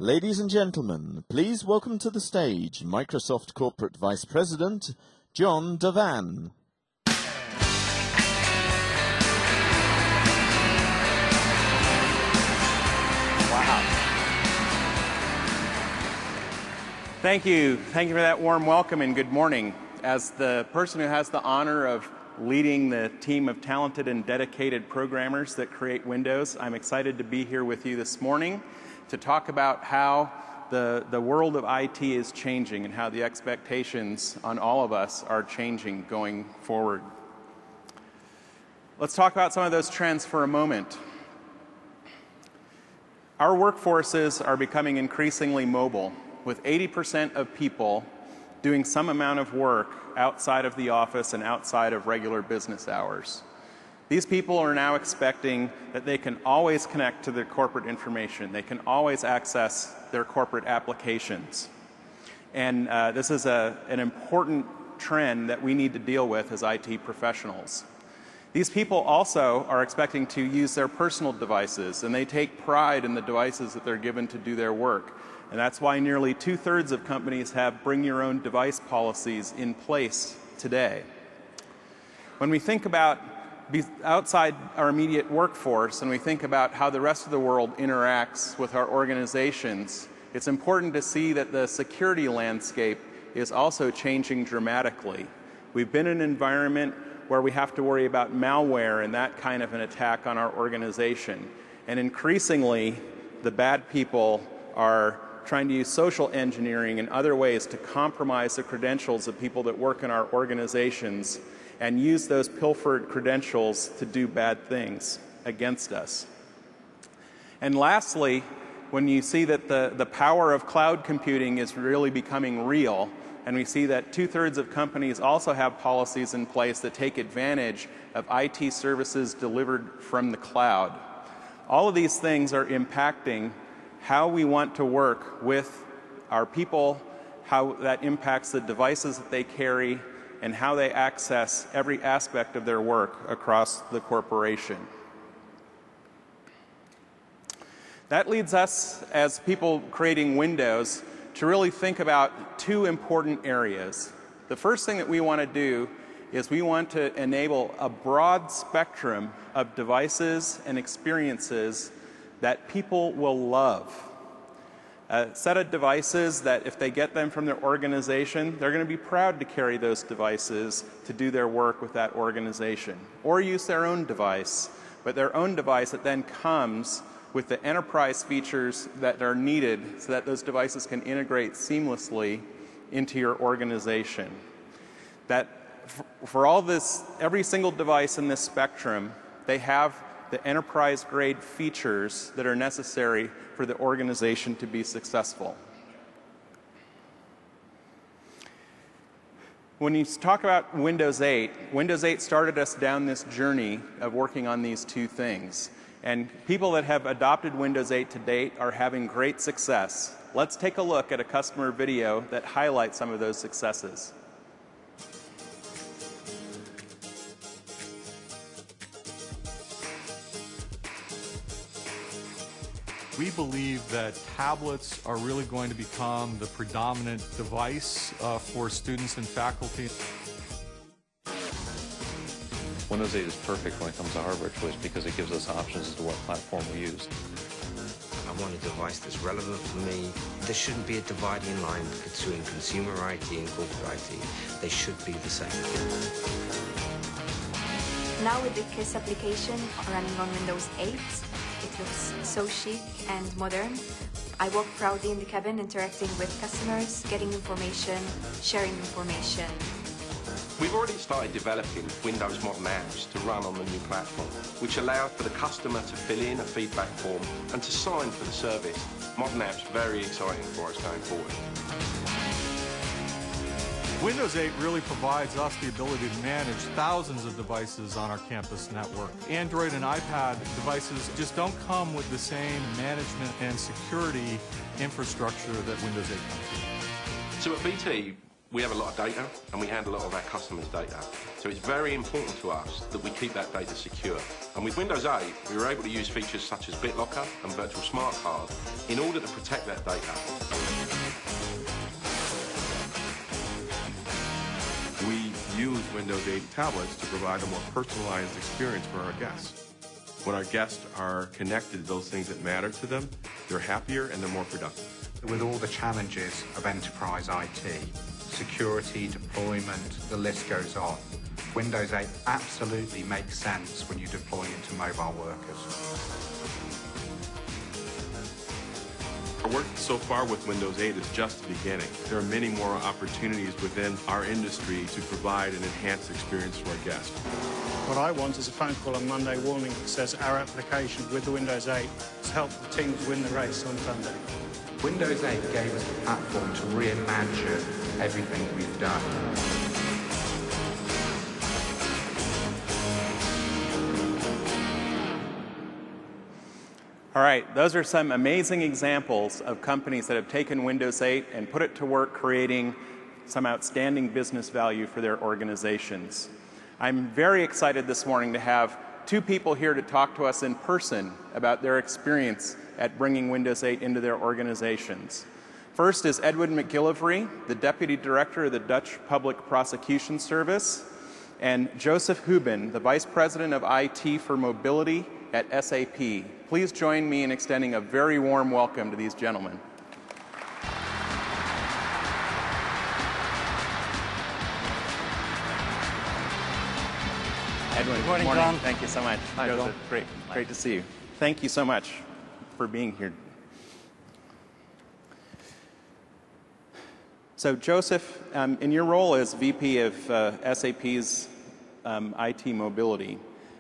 Ladies and gentlemen, please welcome to the stage Microsoft Corporate Vice President, John Devan. Wow. Thank you. Thank you for that warm welcome and good morning. As the person who has the honor of leading the team of talented and dedicated programmers that create Windows, I'm excited to be here with you this morning to talk about how the world of IT is changing and how the expectations on all of us are changing going forward. Let's talk about some of those trends for a moment. Our workforces are becoming increasingly mobile, with 80% of people doing some amount of work outside of the office and outside of regular business hours. These people are now expecting that they can always connect to their corporate information. They can always access their corporate applications. And this is an important trend that we need to deal with as IT professionals. These people also are expecting to use their personal devices, and they take pride in the devices that they're given to do their work. And that's why nearly 2/3 of companies have bring-your-own-device policies in place today. When we think about outside our immediate workforce and we think about how the rest of the world interacts with our organizations, it's important to see that the security landscape is also changing dramatically. We've been in an environment where we have to worry about malware and that kind of an attack on our organization. And increasingly, the bad people are trying to use social engineering and other ways to compromise the credentials of people that work in our organizations and use those pilfered credentials to do bad things against us. And lastly, when you see that the power of cloud computing is really becoming real, and we see that 2/3 of companies also have policies in place that take advantage of IT services delivered from the cloud. All of these things are impacting how we want to work with our people, how that impacts the devices that they carry, and how they access every aspect of their work across the corporation. That leads us, as people creating Windows, to really think about two important areas. The first thing that we want to do is we want to enable a broad spectrum of devices and experiences that people will love. A set of devices that if they get them from their organization, they're going to be proud to carry those devices to do their work with that organization. Or use their own device, but their own device that then comes with the enterprise features that are needed so that those devices can integrate seamlessly into your organization. That for all this, every single device in this spectrum, they have the enterprise-grade features that are necessary for the organization to be successful. When you talk about Windows 8, Windows 8 started us down this journey of working on these two things. And people that have adopted Windows 8 to date are having great success. Let's take a look at a customer video that highlights some of those successes. We believe that tablets are really going to become the predominant device for students and faculty. Windows 8 is perfect when it comes to hardware choice because it gives us options as to what platform we use. I want a device that's relevant for me. There shouldn't be a dividing line between consumer IT and corporate IT. They should be the same. Now with the KISS application running on Windows 8, it looks so chic and modern. I walk proudly in the cabin, interacting with customers, getting information, sharing information. We've already started developing Windows Modern Apps to run on the new platform, which allows for the customer to fill in a feedback form and to sign for the service. Modern Apps very exciting for us going forward. Windows 8 really provides us the ability to manage thousands of devices on our campus network. Android and iPad devices just don't come with the same management and security infrastructure that Windows 8 comes with. So at BT, We have a lot of data and we handle a lot of our customers' data. So it's very important to us that we keep that data secure. And with Windows 8, we were able to use features such as BitLocker and Virtual Smart Card in order to protect that data. We use Windows 8 tablets to provide a more personalized experience for our guests. When our guests are connected to those things that matter to them, they're happier and they're more productive. With all the challenges of enterprise IT, security, deployment, the list goes on, Windows 8 absolutely makes sense when you deploy it to mobile workers. Our work so far with Windows 8 is just the beginning. There are many more opportunities within our industry to provide an enhanced experience for our guests. What I want is a phone call on Monday morning that says our application with the Windows 8 has helped the teams win the race on Sunday. Windows 8 gave us the platform to reimagine everything we've done. All right, those are some amazing examples of companies that have taken Windows 8 and put it to work creating some outstanding business value for their organizations. I'm very excited this morning to have two people here to talk to us in person about their experience at bringing Windows 8 into their organizations. First is Edwin McGillivray, the Deputy Director of the Dutch Public Prosecution Service, and Joseph Hubin, the Vice President of IT for Mobility at SAP. Please join me in extending a very warm welcome to these gentlemen. Edwin, good morning, John. Thank you so much. Hi, Joseph, John. great to see you. Thank you so much for being here. So, Joseph, in your role as VP of SAP's IT mobility,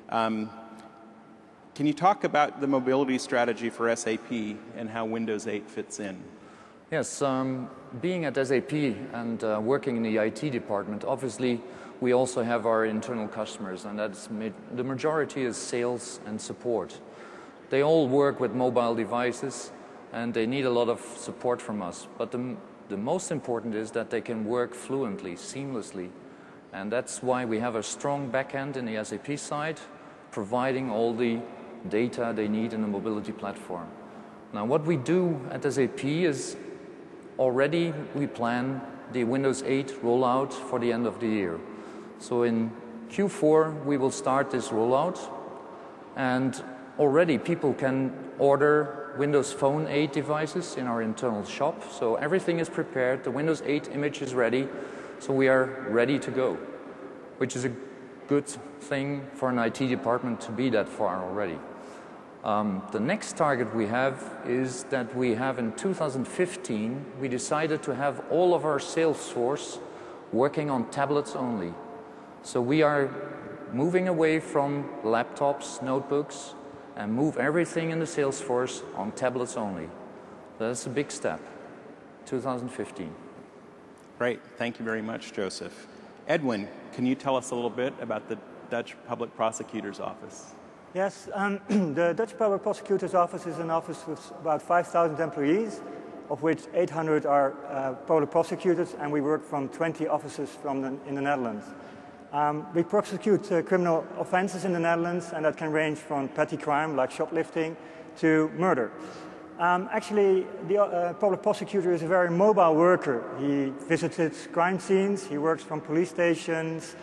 can you talk about the mobility strategy for SAP and how Windows 8 fits in? Yes, being at SAP and working in the IT department, obviously we also have our internal customers, and that's the majority is sales and support. They all work with mobile devices and they need a lot of support from us. But the most important is that they can work fluently, seamlessly. And that's why we have a strong backend in the SAP side, providing all the data they need in the mobility platform. Now, what we do at SAP is already we plan the Windows 8 rollout for the end of the year. So in Q4, we will start this rollout, and already people can order Windows Phone 8 devices in our internal shop. So everything is prepared, the Windows 8 image is ready, so we are ready to go, which is a good thing for an IT department to be that far already. The next target we have is that we have in 2015, we decided to have all of our sales force working on tablets only. So we are moving away from laptops, notebooks, and move everything in the sales force on tablets only. That's a big step, 2015. Great, thank you very much, Joseph. Edwin, can you tell us a little bit about the Dutch Public Prosecutor's Office? Yes, the Dutch Public Prosecutor's Office is an office with about 5,000 employees, of which 800 are public prosecutors, and we work from 20 offices in the Netherlands. We prosecute criminal offenses in the Netherlands, and that can range from petty crime like shoplifting to murder. Actually, the public prosecutor is a very mobile worker. He visits crime scenes, he works from police stations,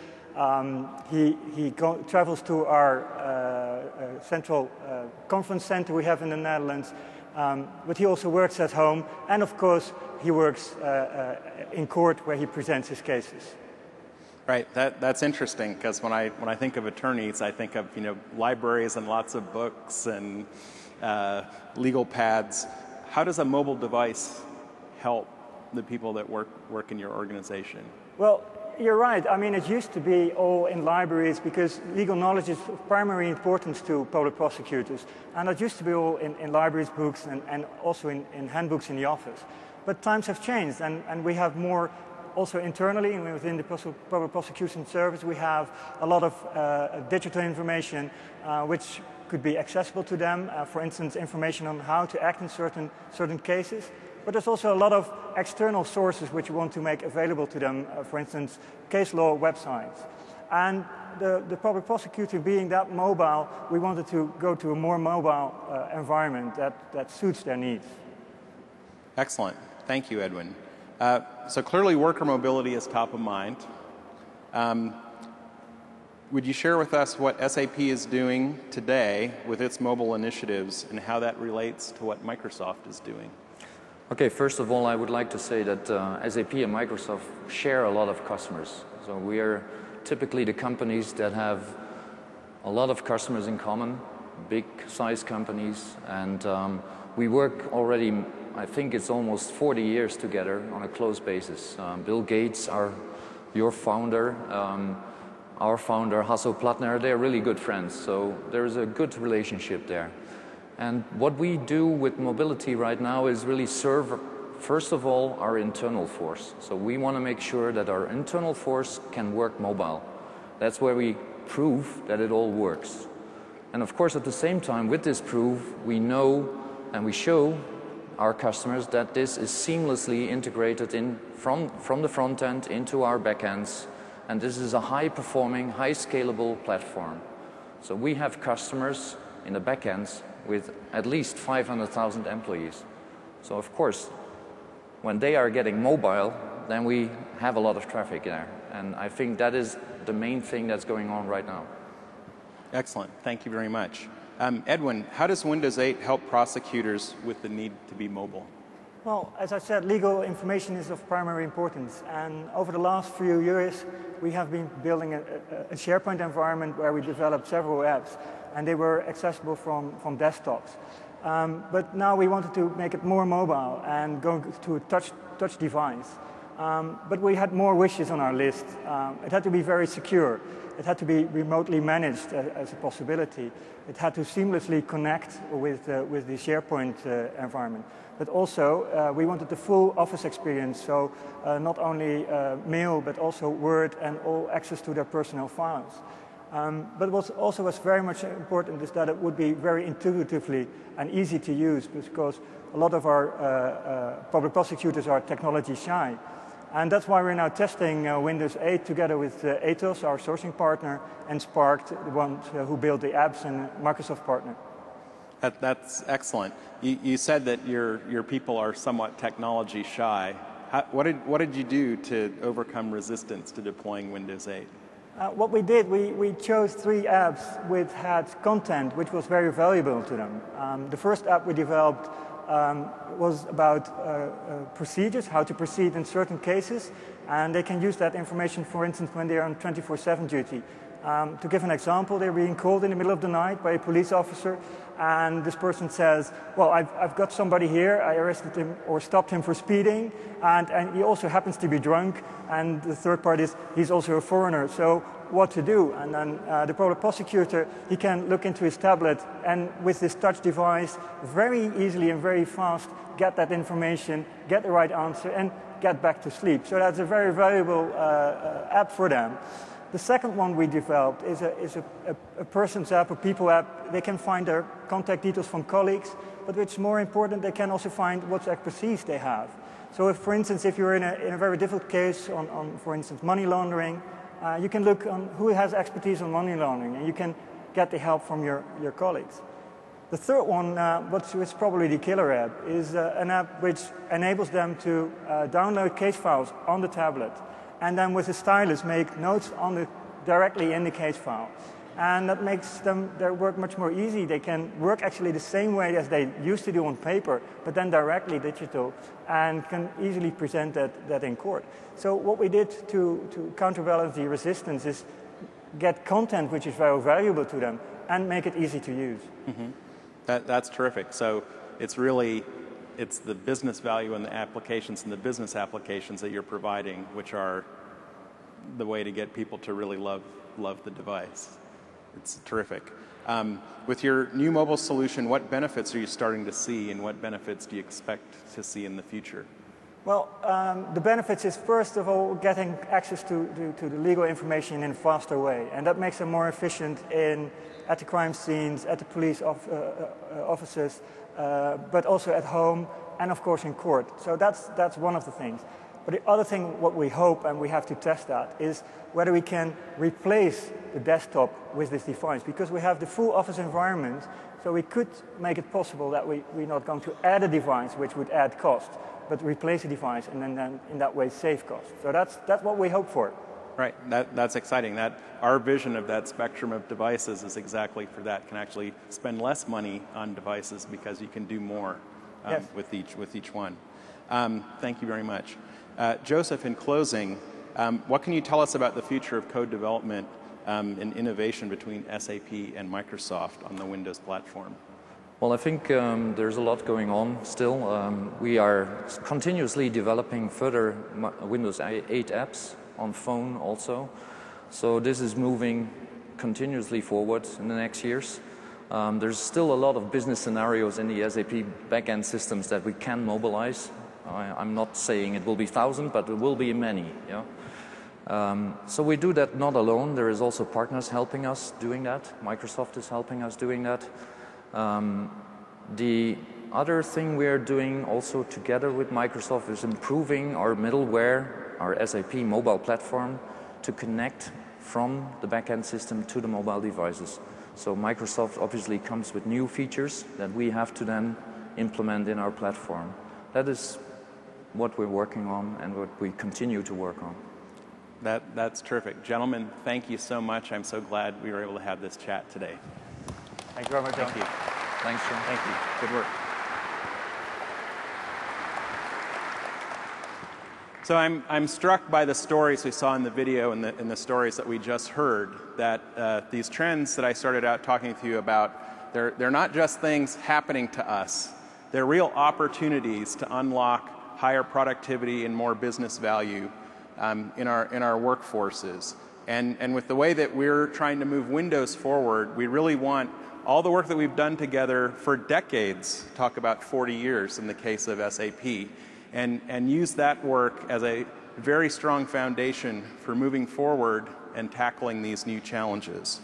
he travels to our central conference center we have in the Netherlands, but he also works at home, and of course he works in court where he presents his cases. Right, that's interesting, because when I think of attorneys, I think of libraries and lots of books and legal pads. How does a mobile device help the people that work in your organization? Well, you're right. I mean, it used to be all in libraries because legal knowledge is of primary importance to public prosecutors. And it used to be all in libraries, books, and also in handbooks in the office. But times have changed, and we have more also internally, and within the public prosecution service, we have a lot of digital information which could be accessible to them. For instance, information on how to act in certain cases. But there's also a lot of external sources which we want to make available to them. For instance, case law websites. And the public prosecutor being that mobile, we wanted to go to a more mobile environment that suits their needs. Excellent. Thank you, Edwin. So clearly worker mobility is top of mind. Would you share with us what SAP is doing today with its mobile initiatives and how that relates to what Microsoft is doing? Okay, first of all, I would like to say that SAP and Microsoft share a lot of customers. So we are typically the companies that have a lot of customers in common, big size companies, and we work already, I think it's almost 40 years together on a close basis. Bill Gates, your founder, our founder Hasso Plattner, they're really good friends, so there's a good relationship there. And what we do with mobility right now is really serve, first of all, our internal force. So we want to make sure that our internal force can work mobile. That's where we prove that it all works. And of course, at the same time, with this proof, we know and we show our customers that this is seamlessly integrated in from the front end into our back ends. And this is a high-performing, high-scalable platform. So we have customers in the back ends with at least 500,000 employees. So of course, when they are getting mobile, then we have a lot of traffic there. And I think that is the main thing that's going on right now. Excellent. Thank you very much. Edwin, how does Windows 8 help prosecutors with the need to be mobile? Well, as I said, legal information is of primary importance. And over the last few years, we have been building a SharePoint environment where we developed several apps. And they were accessible from desktops. But now we wanted to make it more mobile and go to a touch device. But we had more wishes on our list. It had to be very secure. It had to be remotely managed as a possibility. It had to seamlessly connect with the SharePoint environment. But also, we wanted the full Office experience, so not only mail, but also Word and all access to their personal files. But what also was very much important is that it would be very intuitively and easy to use, because a lot of our public prosecutors are technology shy. And that's why we're now testing Windows 8 together with Atos, our sourcing partner, and Spark, the ones who build the apps, and Microsoft partner. That's excellent. You said that your people are somewhat technology shy. What did you do to overcome resistance to deploying Windows 8? What we did, we chose 3 apps which had content which was very valuable to them. The first app we developed was about procedures, how to proceed in certain cases, and they can use that information, for instance, when they are on 24/7 duty. To give an example, they're being called in the middle of the night by a police officer, and this person says, well, I've got somebody here, I arrested him or stopped him for speeding, and he also happens to be drunk, and the third part is he's also a foreigner, so what to do? And then the public prosecutor, he can look into his tablet and with this touch device very easily and very fast get that information, get the right answer, and get back to sleep. So that's a very valuable app for them. The second one we developed is a person's app, a people app. They can find their contact details from colleagues, but what's more important, they can also find what expertise they have. So if, for instance, if you're in a very difficult case on, for instance, money laundering, you can look on who has expertise on money laundering, and you can get the help from your colleagues. The third one, which is probably the killer app, is an app which enables them to download case files on the tablet, and then with a stylus make notes directly in the case file. And that makes their work much more easy. They can work actually the same way as they used to do on paper, but then directly digital, and can easily present that in court. So what we did to counterbalance the resistance is get content which is very valuable to them and make it easy to use. Mm-hmm. That's terrific. So it's the business value in the applications and the business applications that you're providing, which are the way to get people to really love the device. It's terrific. With your new mobile solution, what benefits are you starting to see, and what benefits do you expect to see in the future? Well, the benefits is first of all getting access to the legal information in a faster way, and that makes them more efficient at the crime scenes, at the police offices, but also at home and of course in court. So that's one of the things. But the other thing, what we hope, and we have to test that, is whether we can replace the desktop with this device, because we have the full office environment, so we could make it possible that we're not going to add a device which would add cost, but replace a device and then in that way save cost. So that's what we hope for. Right, that's exciting. Our vision of that spectrum of devices is exactly for that. Can actually spend less money on devices because you can do more Yes. with each one. Thank you very much. Joseph, in closing, what can you tell us about the future of code development and innovation between SAP and Microsoft on the Windows platform? Well, I think there's a lot going on still. We are continuously developing further Windows 8 apps on phone also. So this is moving continuously forward in the next years. There's still a lot of business scenarios in the SAP backend systems that we can mobilize. I'm not saying it will be 1,000, but it will be many. Yeah? So we do that not alone. There is also partners helping us doing that. Microsoft is helping us doing that. The other thing we are doing also together with Microsoft is improving our middleware, our SAP mobile platform, to connect from the backend system to the mobile devices. So Microsoft obviously comes with new features that we have to then implement in our platform. That is what we're working on and what we continue to work on. That's terrific. Gentlemen, thank you so much. I'm so glad we were able to have this chat today. Thank you very much, John. Thank you. Thanks, John. Thank you. Good work. So I'm struck by the stories we saw in the video and the stories that we just heard, that these trends that I started out talking to you about, they're not just things happening to us. They're real opportunities to unlock higher productivity and more business value in our workforces. And with the way that we're trying to move Windows forward, we really want all the work that we've done together for decades, talk about 40 years in the case of SAP, and use that work as a very strong foundation for moving forward and tackling these new challenges.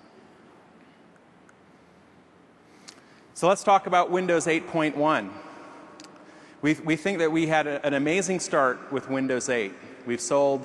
So let's talk about Windows 8.1. We think that we had an amazing start with Windows 8. We've sold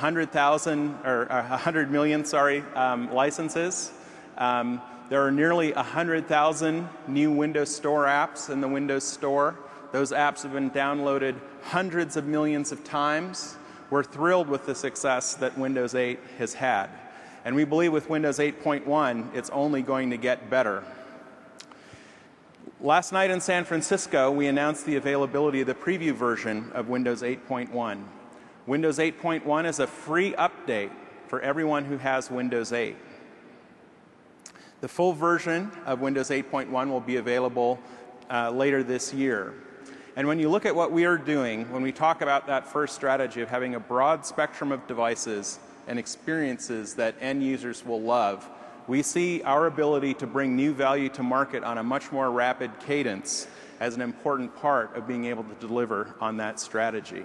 100 million licenses. There are nearly 100,000 new Windows Store apps in the Windows Store. Those apps have been downloaded hundreds of millions of times. We're thrilled with the success that Windows 8 has had. And we believe with Windows 8.1, it's only going to get better. Last night in San Francisco, we announced the availability of the preview version of Windows 8.1. Windows 8.1 is a free update for everyone who has Windows 8. The full version of Windows 8.1 will be available later this year. And when you look at what we are doing, when we talk about that first strategy of having a broad spectrum of devices and experiences that end users will love, we see our ability to bring new value to market on a much more rapid cadence as an important part of being able to deliver on that strategy.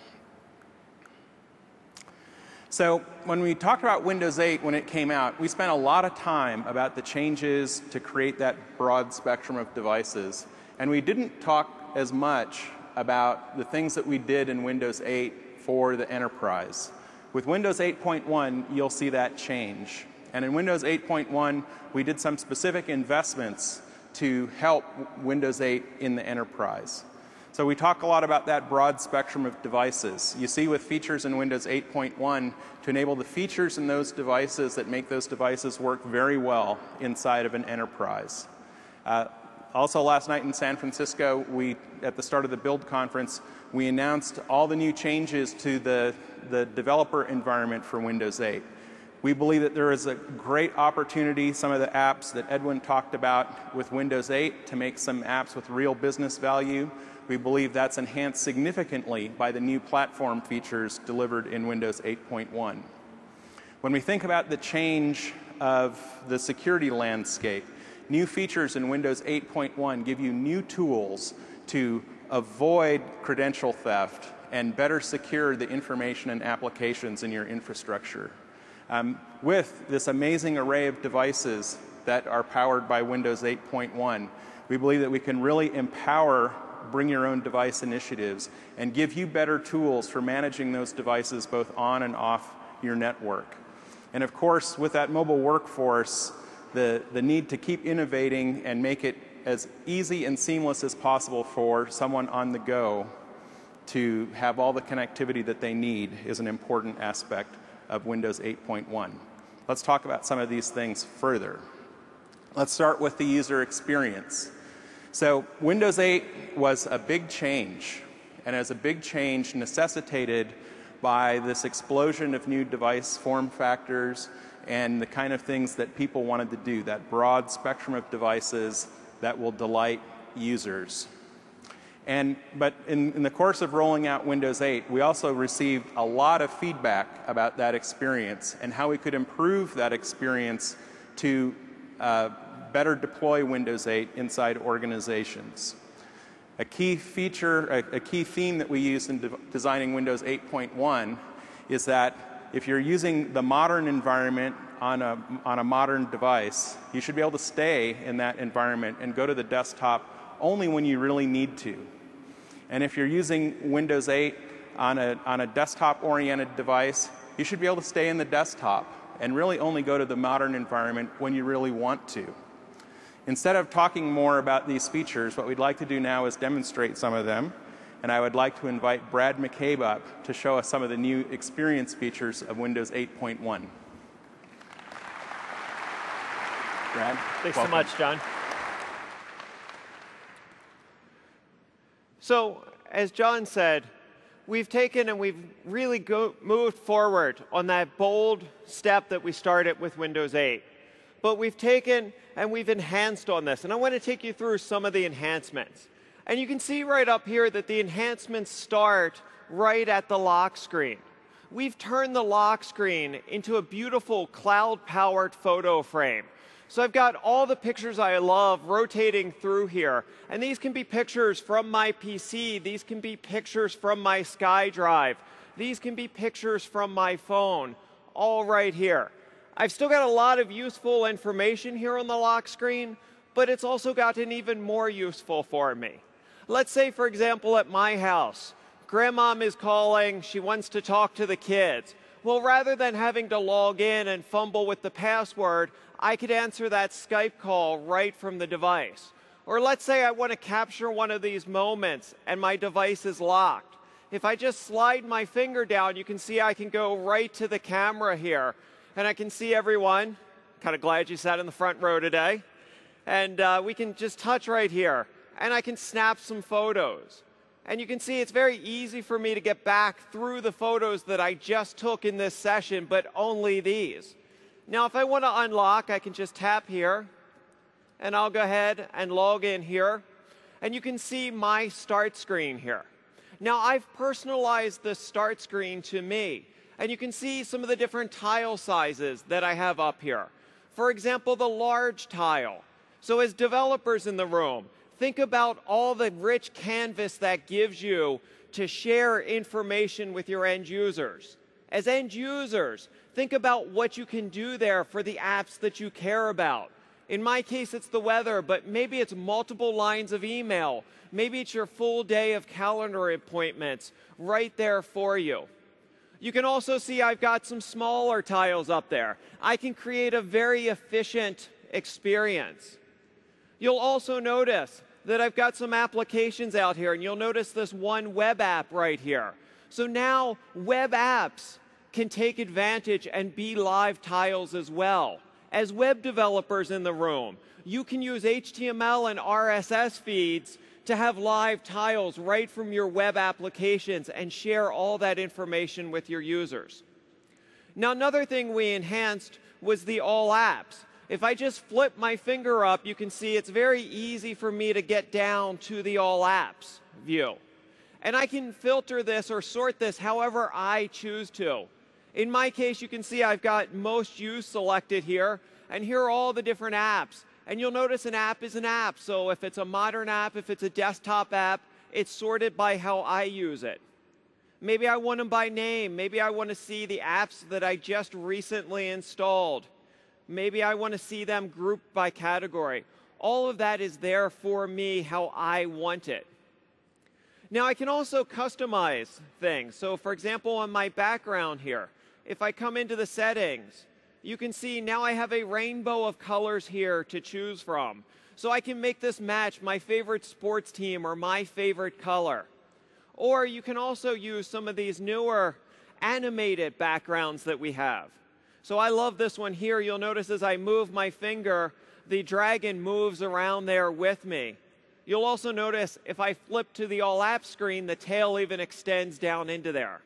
So when we talked about Windows 8 when it came out, we spent a lot of time about the changes to create that broad spectrum of devices. And we didn't talk as much about the things that we did in Windows 8 for the enterprise. With Windows 8.1, you'll see that change. And in Windows 8.1, we did some specific investments to help Windows 8 in the enterprise. So we talk a lot about that broad spectrum of devices. You see with features in Windows 8.1 to enable the features in those devices that make those devices work very well inside of an enterprise. Also last night in San Francisco, at the start of the Build conference, we announced all the new changes to the developer environment for Windows 8. We believe that there is a great opportunity, some of the apps that Edwin talked about with Windows 8, to make some apps with real business value. We believe that's enhanced significantly by the new platform features delivered in Windows 8.1. When we think about the change of the security landscape, new features in Windows 8.1 give you new tools to avoid credential theft and better secure the information and applications in your infrastructure. With this amazing array of devices that are powered by Windows 8.1, we believe that we can really empower bring your own device initiatives and give you better tools for managing those devices both on and off your network. And of course, with that mobile workforce, the need to keep innovating and make it as easy and seamless as possible for someone on the go to have all the connectivity that they need is an important aspect of Windows 8.1. Let's talk about some of these things further. Let's start with the user experience. So Windows 8 was a big change, and as a big change necessitated by this explosion of new device form factors and the kind of things that people wanted to do, that broad spectrum of devices that will delight users. But in the course of rolling out Windows 8, we also received a lot of feedback about that experience and how we could improve that experience to better deploy Windows 8 inside organizations. A key feature, a key theme that we used in designing Windows 8.1 is that if you're using the modern environment on a modern device, you should be able to stay in that environment and go to the desktop only when you really need to. And if you're using Windows 8 on a desktop-oriented device, you should be able to stay in the desktop and really only go to the modern environment when you really want to. Instead of talking more about these features, what we'd like to do now is demonstrate some of them. And I would like to invite Brad McCabe up to show us some of the new experience features of Windows 8.1. Brad, thanks welcome. so much, John. So, as John said, we've taken and we've really moved forward on that bold step that we started with Windows 8. But we've taken and we've enhanced on this. And I want to take you through some of the enhancements. And you can see right up here that the enhancements start right at the lock screen. We've turned the lock screen into a beautiful cloud-powered photo frame. So I've got all the pictures I love rotating through here. And these can be pictures from my PC. These can be pictures from my SkyDrive. These can be pictures from my phone, all right here. I've still got a lot of useful information here on the lock screen, but it's also gotten even more useful for me. Let's say, for example, at my house, Grandmom is calling, she wants to talk to the kids. Well, rather than having to log in and fumble with the password, I could answer that Skype call right from the device. Or let's say I want to capture one of these moments and my device is locked. If I just slide my finger down, you can see I can go right to the camera here. And I can see everyone. Kind of glad you sat in the front row today. And we can just touch right here. And I can snap some photos. And you can see it's very easy for me to get back through the photos that I just took in this session, but only these. Now, if I want to unlock, I can just tap here. And I'll go ahead and log in here. And you can see my start screen here. Now, I've personalized the start screen to me. And you can see some of the different tile sizes that I have up here. For example, the large tile. So as developers in the room, think about all the rich canvas that gives you to share information with your end users. As end users, think about what you can do there for the apps that you care about. In my case, it's the weather, but maybe it's multiple lines of email. Maybe it's your full day of calendar appointments right there for you. You can also see I've got some smaller tiles up there. I can create a very efficient experience. You'll also notice that I've got some applications out here, and you'll notice this one web app right here. So now web apps can take advantage and be live tiles as well. As web developers in the room, you can use HTML and RSS feeds to have live tiles right from your web applications and share all that information with your users. Now, another thing we enhanced was the all apps. If I just flip my finger up, you can see it's very easy for me to get down to the all apps view. And I can filter this or sort this however I choose to. In my case, you can see I've got most used selected here, and here are all the different apps. And you'll notice an app is an app. So if it's a modern app, if it's a desktop app, it's sorted by how I use it. Maybe I want them by name. Maybe I want to see the apps that I just recently installed. Maybe I want to see them grouped by category. All of that is there for me how I want it. Now I can also customize things. So for example, on my background here, if I come into the settings, you can see now I have a rainbow of colors here to choose from. So I can make this match my favorite sports team or my favorite color. Or you can also use some of these newer animated backgrounds that we have. So I love this one here. You'll notice as I move my finger, the dragon moves around there with me. You'll also notice if I flip to the All Apps screen, the tail even extends down into there.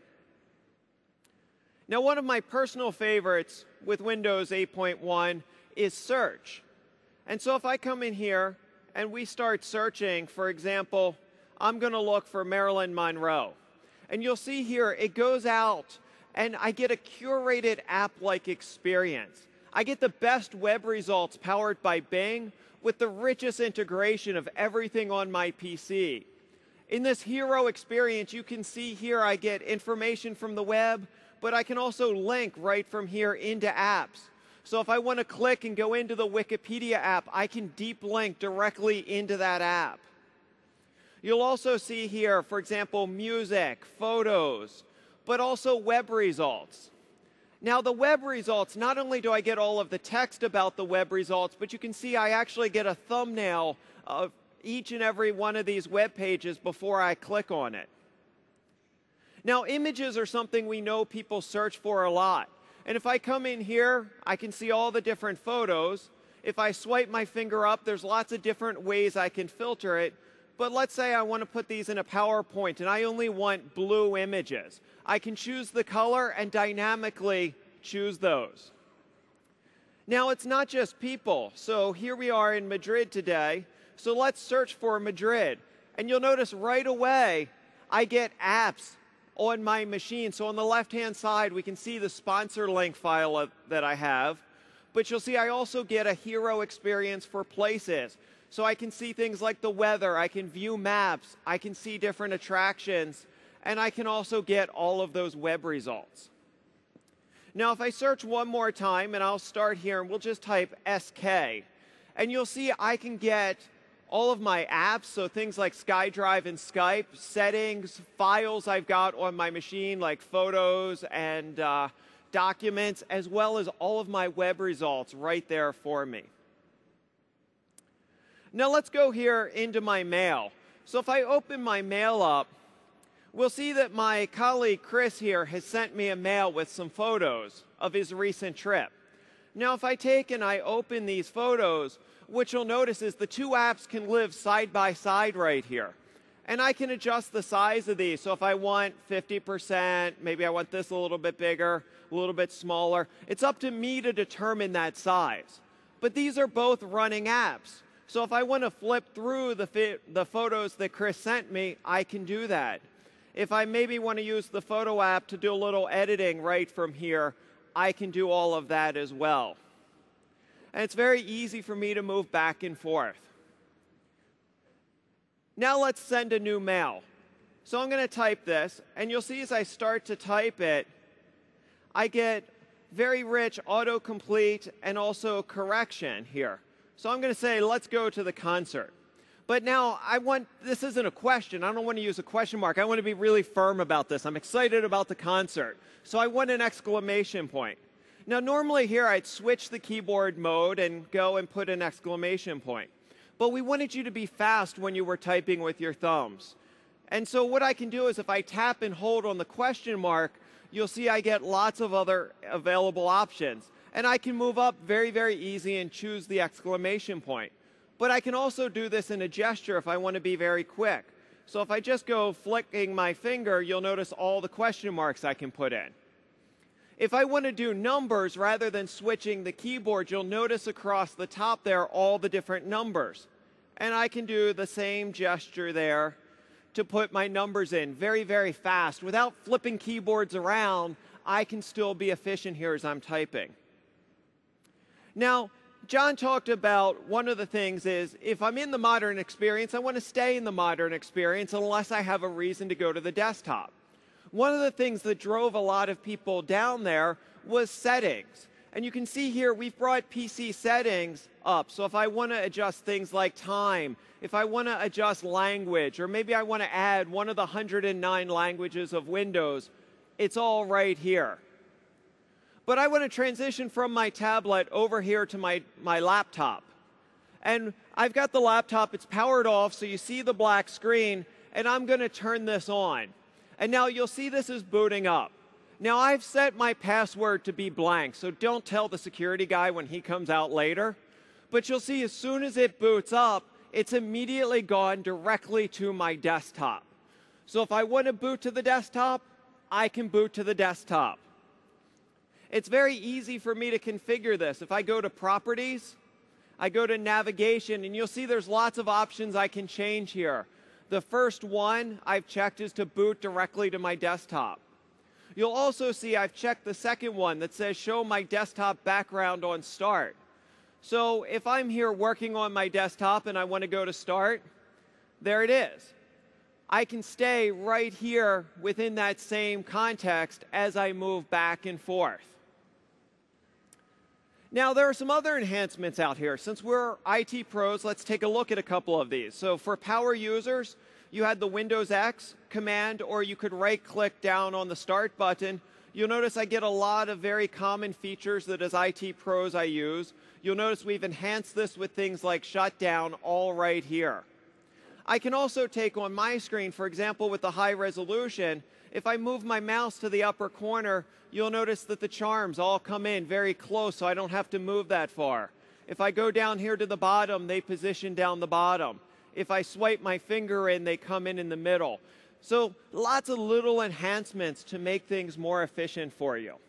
Now, one of my personal favorites with Windows 8.1 is search. And so if I come in here and we start searching, for example, I'm going to look for Marilyn Monroe. And you'll see here it goes out and I get a curated app-like experience. I get the best web results powered by Bing with the richest integration of everything on my PC. In this hero experience, you can see here I get information from the web, but I can also link right from here into apps. So if I want to click and go into the Wikipedia app, I can deep link directly into that app. You'll also see here, for example, music, photos, but also web results. Now the web results, not only do I get all of the text about the web results, but you can see I actually get a thumbnail of each and every one of these web pages before I click on it. Now images are something we know people search for a lot. And if I come in here, I can see all the different photos. If I swipe my finger up, there's lots of different ways I can filter it. But let's say I want to put these in a PowerPoint and I only want blue images. I can choose the color and dynamically choose those. Now it's not just people. So here we are in Madrid today. So let's search for Madrid. And you'll notice right away I get apps on my machine. So on the left-hand side, we can see the sponsor link file that I have. But you'll see I also get a hero experience for places. So I can see things like the weather, I can view maps, I can see different attractions, and I can also get all of those web results. Now if I search one more time, and I'll start here, and we'll just type SK, and you'll see I can get all of my apps, so things like SkyDrive and Skype, settings, files I've got on my machine like photos and documents, as well as all of my web results right there for me. Now let's go here into my mail. So if I open my mail up, we'll see that my colleague Chris here has sent me a mail with some photos of his recent trip. Now if I take and I open these photos, what you'll notice is the two apps can live side by side right here. And I can adjust the size of these. So if I want 50%, maybe I want this a little bit bigger, a little bit smaller. It's up to me to determine that size. But these are both running apps. So if I want to flip through the photos that Chris sent me, I can do that. If I maybe want to use the photo app to do a little editing right from here, I can do all of that as well. And it's very easy for me to move back and forth. Now let's send a new mail. So I'm going to type this, and you'll see as I start to type it, I get very rich autocomplete and also correction here. So I'm going to say, let's go to the concert. But now this isn't a question. I don't want to use a question mark. I want to be really firm about this. I'm excited about the concert. So I want an exclamation point. Now normally here I'd switch the keyboard mode and go and put an exclamation point. But we wanted you to be fast when you were typing with your thumbs. And so what I can do is if I tap and hold on the question mark, you'll see I get lots of other available options. And I can move up very, very easy and choose the exclamation point. But I can also do this in a gesture if I want to be very quick. So if I just go flicking my finger, you'll notice all the question marks I can put in. If I want to do numbers rather than switching the keyboard, you'll notice across the top there all the different numbers. And I can do the same gesture there to put my numbers in very, very fast. Without flipping keyboards around, I can still be efficient here as I'm typing. Now, John talked about one of the things is if I'm in the modern experience, I want to stay in the modern experience unless I have a reason to go to the desktop. One of the things that drove a lot of people down there was settings. And you can see here we've brought PC settings up. So if I want to adjust things like time, if I want to adjust language, or maybe I want to add one of the 109 languages of Windows, it's all right here. But I want to transition from my tablet over here to my laptop. And I've got the laptop, it's powered off, so you see the black screen, and I'm going to turn this on. And now you'll see this is booting up. Now I've set my password to be blank, so don't tell the security guy when he comes out later. But you'll see as soon as it boots up, it's immediately gone directly to my desktop. So if I want to boot to the desktop, I can boot to the desktop. It's very easy for me to configure this. If I go to Properties, I go to Navigation, and you'll see there's lots of options I can change here. The first one I've checked is to boot directly to my desktop. You'll also see I've checked the second one that says Show my desktop background on Start. So if I'm here working on my desktop and I want to go to Start, there it is. I can stay right here within that same context as I move back and forth. Now, there are some other enhancements out here. Since we're IT pros, let's take a look at a couple of these. So for power users, you had the Windows X command, or you could right-click down on the Start button. You'll notice I get a lot of very common features that as IT pros I use. You'll notice we've enhanced this with things like shutdown all right here. I can also take on my screen, for example, with the high resolution, if I move my mouse to the upper corner, you'll notice that the charms all come in very close, so I don't have to move that far. If I go down here to the bottom, they position down the bottom. If I swipe my finger in, they come in the middle. So lots of little enhancements to make things more efficient for you.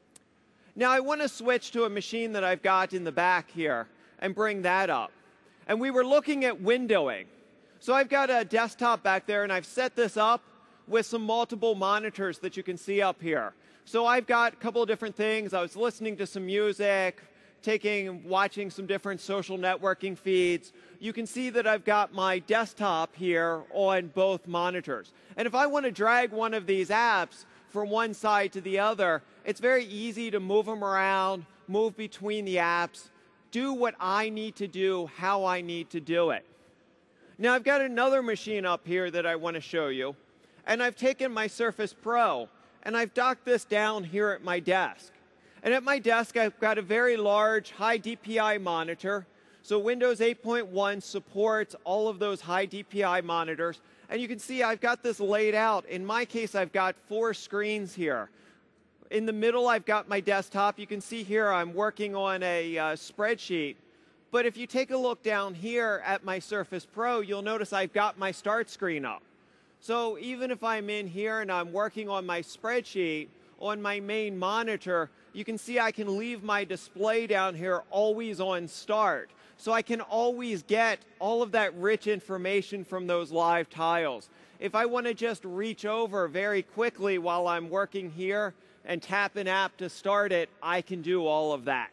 Now I want to switch to a machine that I've got in the back here and bring that up. And we were looking at windowing. So I've got a desktop back there, and I've set this up with some multiple monitors that you can see up here. So I've got a couple of different things. I was listening to some music, watching some different social networking feeds. You can see that I've got my desktop here on both monitors. And if I want to drag one of these apps from one side to the other, it's very easy to move them around, move between the apps, do what I need to do, how I need to do it. Now I've got another machine up here that I want to show you. And I've taken my Surface Pro, and I've docked this down here at my desk. And at my desk, I've got a very large, high DPI monitor. So Windows 8.1 supports all of those high DPI monitors. And you can see I've got this laid out. In my case, I've got 4 screens here. In the middle, I've got my desktop. You can see here I'm working on a spreadsheet. But if you take a look down here at my Surface Pro, you'll notice I've got my start screen up. So even if I'm in here and I'm working on my spreadsheet on my main monitor, you can see I can leave my display down here always on start. So I can always get all of that rich information from those live tiles. If I want to just reach over very quickly while I'm working here and tap an app to start it, I can do all of that.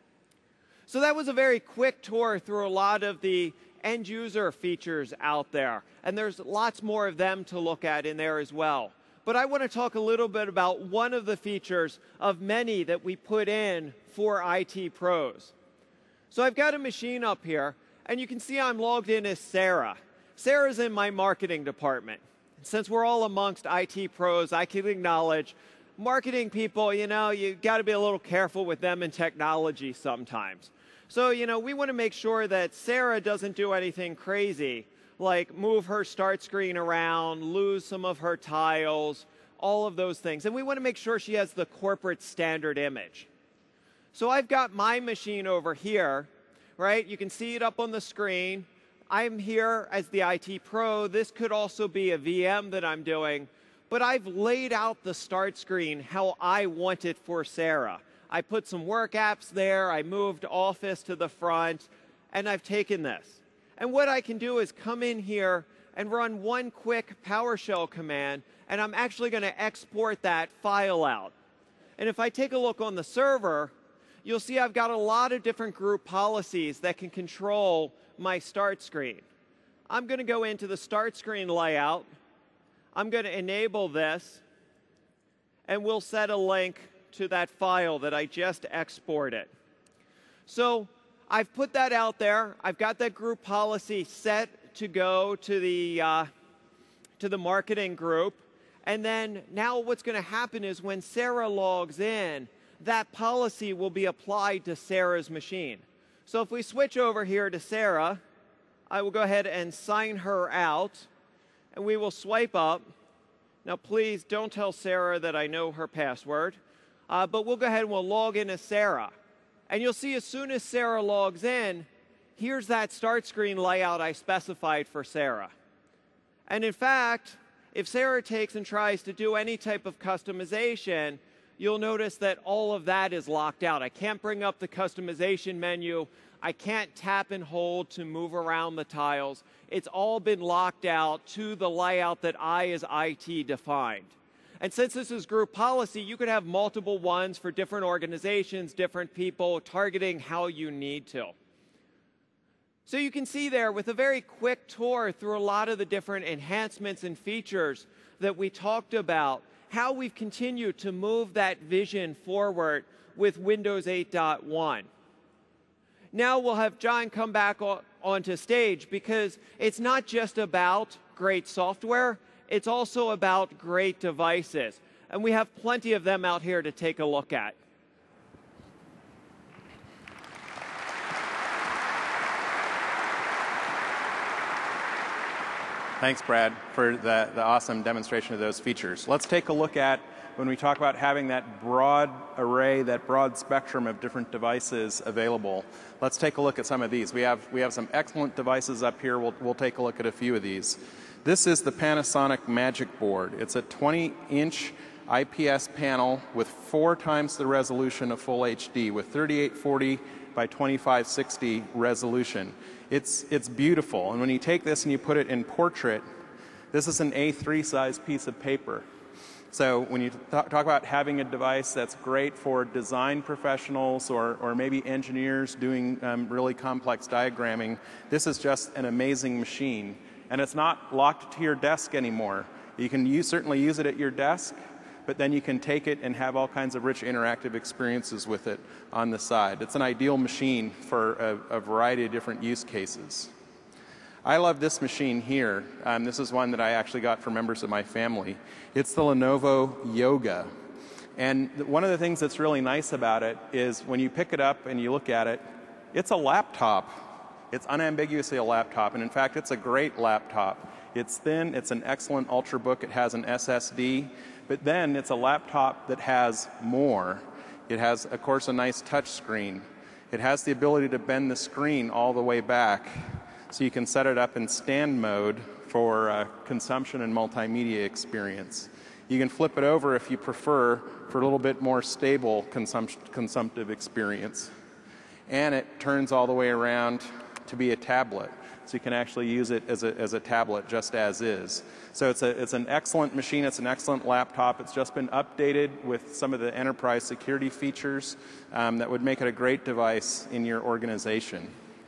So that was a very quick tour through a lot of the end user features out there. And there's lots more of them to look at in there as well. But I want to talk a little bit about one of the features of many that we put in for IT pros. So I've got a machine up here, and you can see I'm logged in as Sarah. Sarah's in my marketing department. Since we're all amongst IT pros, I can acknowledge marketing people, you got to be a little careful with them in technology sometimes. So, we want to make sure that Sarah doesn't do anything crazy, like move her start screen around, lose some of her tiles, all of those things. And we want to make sure she has the corporate standard image. So I've got my machine over here, right? You can see it up on the screen. I'm here as the IT pro. This could also be a VM that I'm doing. But I've laid out the start screen how I want it for Sarah. I put some work apps there, I moved Office to the front, and I've taken this. And what I can do is come in here and run one quick PowerShell command, and I'm actually going to export that file out. And if I take a look on the server, you'll see I've got a lot of different group policies that can control my start screen. I'm going to go into the start screen layout. I'm going to enable this, and we'll set a link to that file that I just exported. So I've put that out there. I've got that group policy set to go to the marketing group. And then now what's going to happen is when Sarah logs in, that policy will be applied to Sarah's machine. So if we switch over here to Sarah, I will go ahead and sign her out, and we will swipe up. Now please don't tell Sarah that I know her password, but we'll go ahead and we'll log in as Sarah. And you'll see as soon as Sarah logs in, here's that start screen layout I specified for Sarah. And in fact, if Sarah takes and tries to do any type of customization, you'll notice that all of that is locked out. I can't bring up the customization menu. I can't tap and hold to move around the tiles. It's all been locked out to the layout that I as IT defined. And since this is group policy, you could have multiple ones for different organizations, different people, targeting how you need to. So you can see there with a very quick tour through a lot of the different enhancements and features that we talked about, how we've continued to move that vision forward with Windows 8.1. Now we'll have John come back onto stage because it's not just about great software, it's also about great devices. And we have plenty of them out here to take a look at. Thanks, Brad, for the awesome demonstration of those features. Let's take a look at when we talk about having that broad array, that broad spectrum of different devices available. Let's take a look at some of these. We have some excellent devices up here. We'll take a look at a few of these. This is the Panasonic Magic Board. It's a 20-inch IPS panel with 4 times the resolution of Full HD with 3840 by 2560 resolution. It's beautiful, and when you take this and you put it in portrait, this is an A3 size piece of paper. So when you talk about having a device that's great for design professionals or maybe engineers doing really complex diagramming, this is just an amazing machine. And it's not locked to your desk anymore. You can certainly use it at your desk, but then you can take it and have all kinds of rich interactive experiences with it on the side. It's an ideal machine for a variety of different use cases. I love this machine here. This is one that I actually got for members of my family. It's the Lenovo Yoga. And one of the things that's really nice about it is when you pick it up and you look at it, it's a laptop. It's unambiguously a laptop, and in fact, it's a great laptop. It's thin, it's an excellent Ultrabook, it has an SSD, but then it's a laptop that has more. It has, of course, a nice touch screen. It has the ability to bend the screen all the way back, so you can set it up in stand mode for consumption and multimedia experience. You can flip it over if you prefer for a little bit more stable consumptive experience. And it turns all the way around to be a tablet, so you can actually use it as a tablet just as is. So it's an excellent machine, it's an excellent laptop. It's just been updated with some of the enterprise security features that would make it a great device in your organization.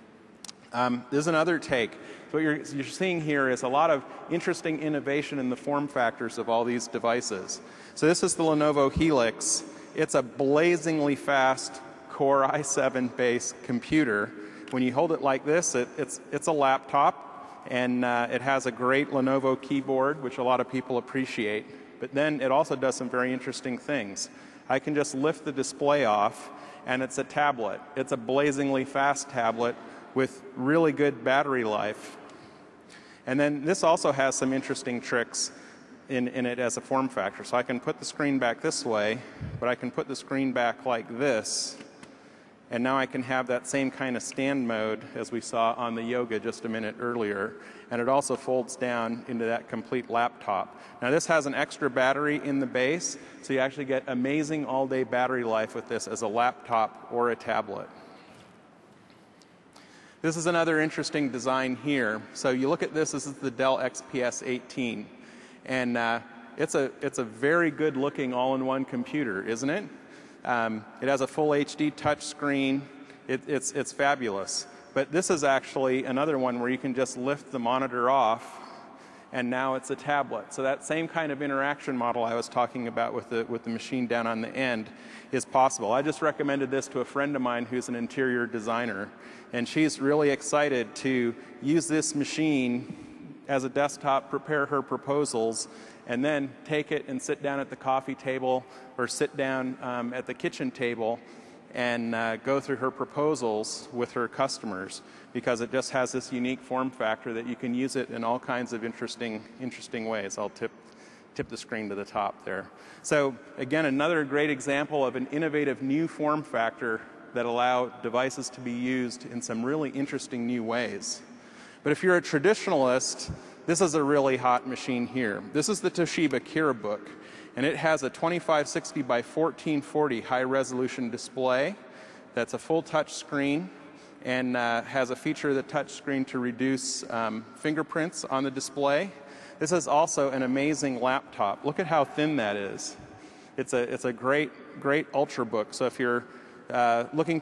There's another take. So what you're seeing here is a lot of interesting innovation in the form factors of all these devices. So this is the Lenovo Helix. It's a blazingly fast Core i7 based computer. When you hold it like this, it's a laptop, and it has a great Lenovo keyboard, which a lot of people appreciate. But then it also does some very interesting things. I can just lift the display off, and it's a tablet. It's a blazingly fast tablet with really good battery life. And then this also has some interesting tricks in it as a form factor. So I can put the screen back this way, but I can put the screen back like this, and now I can have that same kind of stand mode as we saw on the Yoga just a minute earlier, and it also folds down into that complete laptop. Now this has an extra battery in the base, so you actually get amazing all-day battery life with this as a laptop or a tablet. This is another interesting design here. So you look at this is the Dell XPS 18. And it's a very good looking all-in-one computer, isn't it? It has a full HD touch screen. It's fabulous. But this is actually another one where you can just lift the monitor off, and now it's a tablet. So that same kind of interaction model I was talking about with the machine down on the end is possible. I just recommended this to a friend of mine who's an interior designer, and she's really excited to use this machine as a desktop, prepare her proposals, and then take it and sit down at the coffee table or sit down at the kitchen table and go through her proposals with her customers, because it just has this unique form factor that you can use it in all kinds of interesting ways. I'll tip the screen to the top there. So again, another great example of an innovative new form factor that allow devices to be used in some really interesting new ways. But if you're a traditionalist, this is a really hot machine here. This is the Toshiba Kirabook, and it has a 2560 by 1440 high-resolution display that's a full touch screen and has a feature of the touch screen to reduce fingerprints on the display. This is also an amazing laptop. Look at how thin that is. It's a great ultrabook. So if you're looking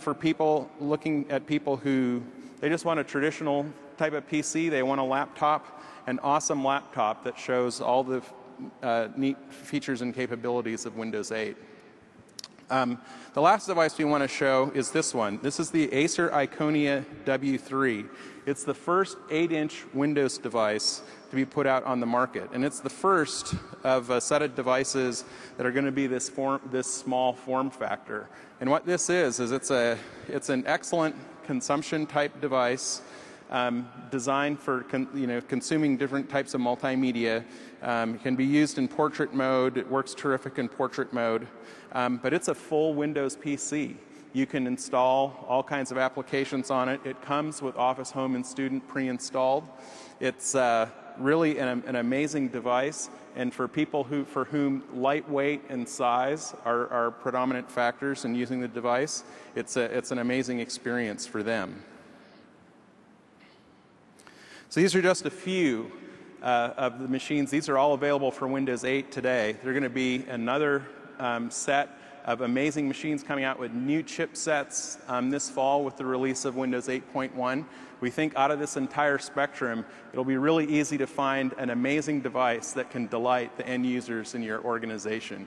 at people who they just want a traditional type of PC, they want a laptop, an awesome laptop that shows all the neat features and capabilities of Windows 8. The last device we want to show is this one. This is the Acer Iconia W3. It's the first 8-inch Windows device to be put out on the market, and it's the first of a set of devices that are going to be this small form factor. And what this is it's an excellent consumption type device designed for consuming different types of multimedia. It can be used in portrait mode. It works terrific in portrait mode. But it's a full Windows PC. You can install all kinds of applications on it. It comes with Office Home and Student pre-installed. It's really an amazing device. And for people for whom lightweight and size are predominant factors in using the device, it's an amazing experience for them. So these are just a few of the machines. These are all available for Windows 8 today. They're going to be another set of amazing machines coming out with new chipsets this fall with the release of Windows 8.1. We think out of this entire spectrum, it'll be really easy to find an amazing device that can delight the end users in your organization.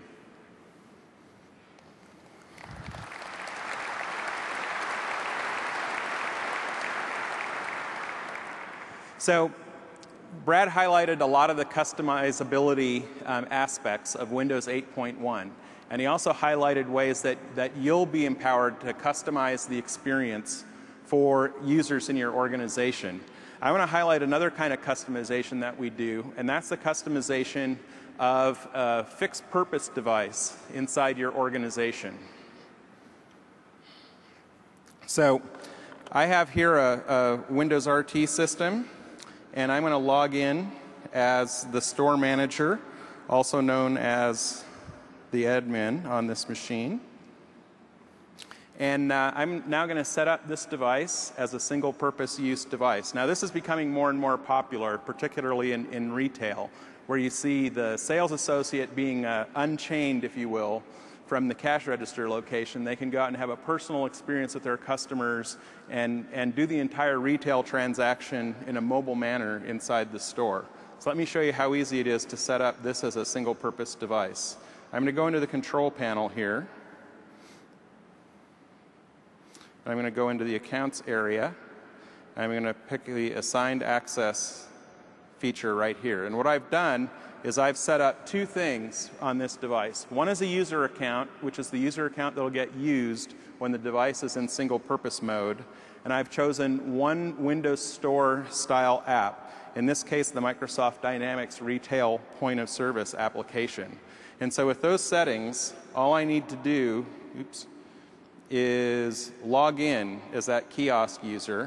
So Brad highlighted a lot of the customizability aspects of Windows 8.1. And he also highlighted ways that you'll be empowered to customize the experience for users in your organization. I want to highlight another kind of customization that we do, and that's the customization of a fixed purpose device inside your organization. So I have here a Windows RT system, and I'm going to log in as the store manager, also known as the admin on this machine. And I'm now going to set up this device as a single-purpose use device. Now, this is becoming more and more popular, particularly in retail, where you see the sales associate being unchained, if you will, from the cash register location. They can go out and have a personal experience with their customers and do the entire retail transaction in a mobile manner inside the store. So let me show you how easy it is to set up this as a single-purpose device. I'm going to go into the control panel here. I'm going to go into the accounts area. I'm going to pick the assigned access feature right here. And what I've done is I've set up two things on this device. One is a user account, which is the user account that will get used when the device is in single purpose mode. And I've chosen one Windows Store style app. In this case, the Microsoft Dynamics Retail Point of Service application. And so with those settings, all I need to do, is log in as that kiosk user.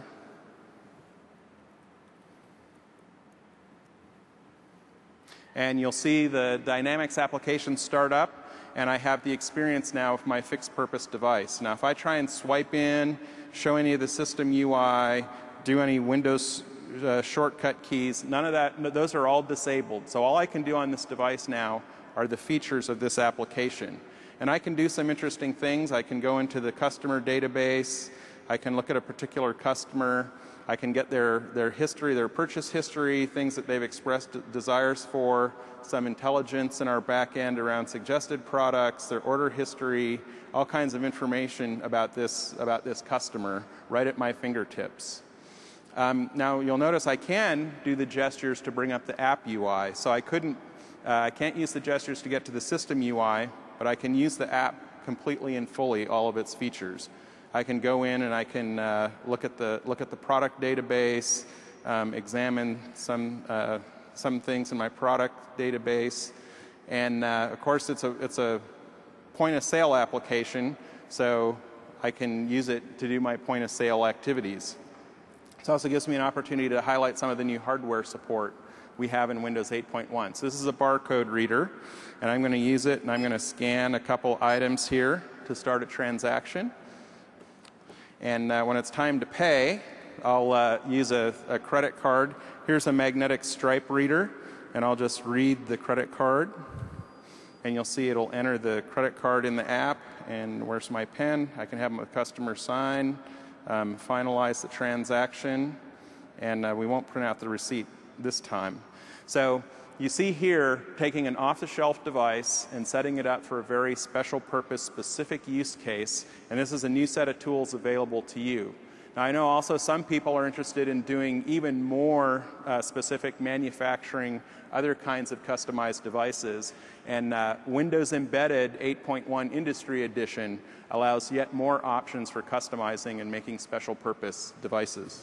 And you'll see the Dynamics application start up, and I have the experience now of my fixed purpose device. Now, if I try and swipe in, show any of the system UI, do any Windows shortcut keys, none of that, those are all disabled. So all I can do on this device now are the features of this application. And I can do some interesting things. I can go into the customer database. I can look at a particular customer. I can get their history, their purchase history, things that they've expressed desires for, some intelligence in our back end around suggested products, their order history, all kinds of information about this customer right at my fingertips. Now you'll notice I can do the gestures to bring up the app UI. So I can't use the gestures to get to the system UI, but I can use the app completely and fully, all of its features. I can go in and I can look at the product database, examine some things in my product database, and of course it's a point of sale application, so I can use it to do my point of sale activities. It also gives me an opportunity to highlight some of the new hardware support we have in Windows 8.1. So this is a barcode reader, and I'm going to use it, and I'm going to scan a couple items here to start a transaction. And when it's time to pay, I'll use a credit card. Here's a magnetic stripe reader, and I'll just read the credit card. And you'll see it'll enter the credit card in the app. And where's my pen? I can have my customer sign, finalize the transaction, and we won't print out the receipt this time. So you see here taking an off-the-shelf device and setting it up for a very special purpose, specific use case, and this is a new set of tools available to you. Now I know also some people are interested in doing even more specific manufacturing, other kinds of customized devices, and Windows Embedded 8.1 Industry Edition allows yet more options for customizing and making special purpose devices.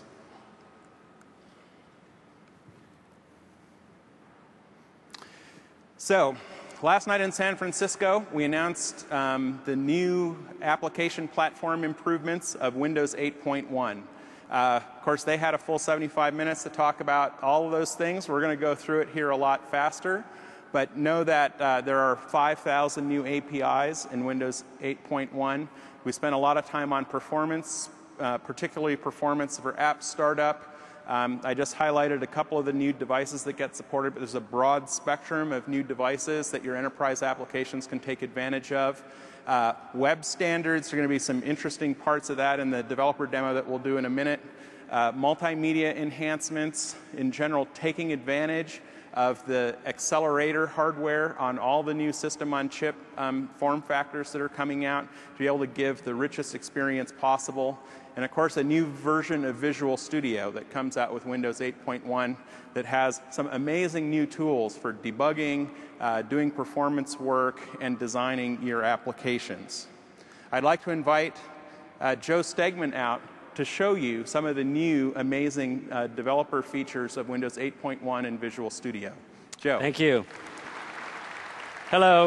So, last night in San Francisco, we announced the new application platform improvements of Windows 8.1. Of course, they had a full 75 minutes to talk about all of those things. We're going to go through it here a lot faster. But know that there are 5,000 new APIs in Windows 8.1. We spent a lot of time on performance, particularly performance for app startup. I just highlighted a couple of the new devices that get supported, but there's a broad spectrum of new devices that your enterprise applications can take advantage of. Web standards, there are going to be some interesting parts of that in the developer demo that we'll do in a minute. Multimedia enhancements, in general, taking advantage of the accelerator hardware on all the new system-on-chip form factors that are coming out to be able to give the richest experience possible. And of course, a new version of Visual Studio that comes out with Windows 8.1 that has some amazing new tools for debugging, doing performance work, and designing your applications. I'd like to invite Joe Stegman out to show you some of the new amazing developer features of Windows 8.1 and Visual Studio. Joe. Thank you. Hello.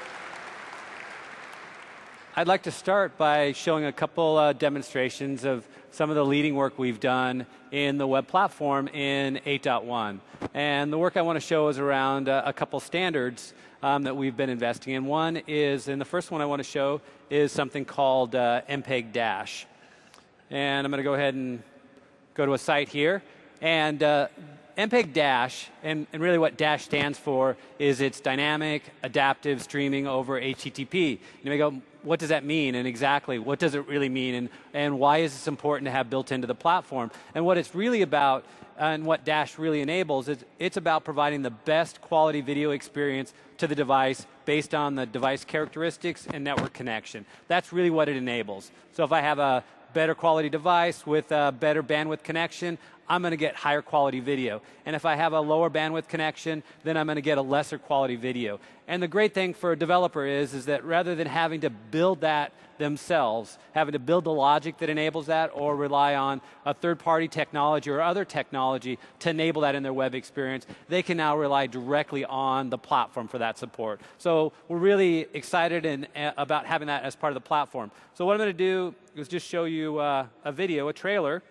I'd like to start by showing a couple demonstrations of some of the leading work we've done in the web platform in 8.1. And the work I want to show is around a couple standards that we've been investing in. One is, and the first one I want to show is something called MPEG Dash. And I'm going to go ahead and go to a site here. And MPEG Dash, and really what Dash stands for, is it's dynamic, adaptive streaming over HTTP. You may go, what does that mean, and exactly what does it really mean, and why is this important to have built into the platform? And what it's really about, and what Dash really enables, is it's about providing the best quality video experience to the device based on the device characteristics and network connection. That's really what it enables. So if I have a better quality device with a better bandwidth connection, I'm going to get higher quality video. And if I have a lower bandwidth connection, then I'm going to get a lesser quality video. And the great thing for a developer is that rather than having to build that themselves, having to build the logic that enables that or rely on a third-party technology or other technology to enable that in their web experience, they can now rely directly on the platform for that support. So we're really excited about having that as part of the platform. So what I'm going to do is just show you a video, a trailer.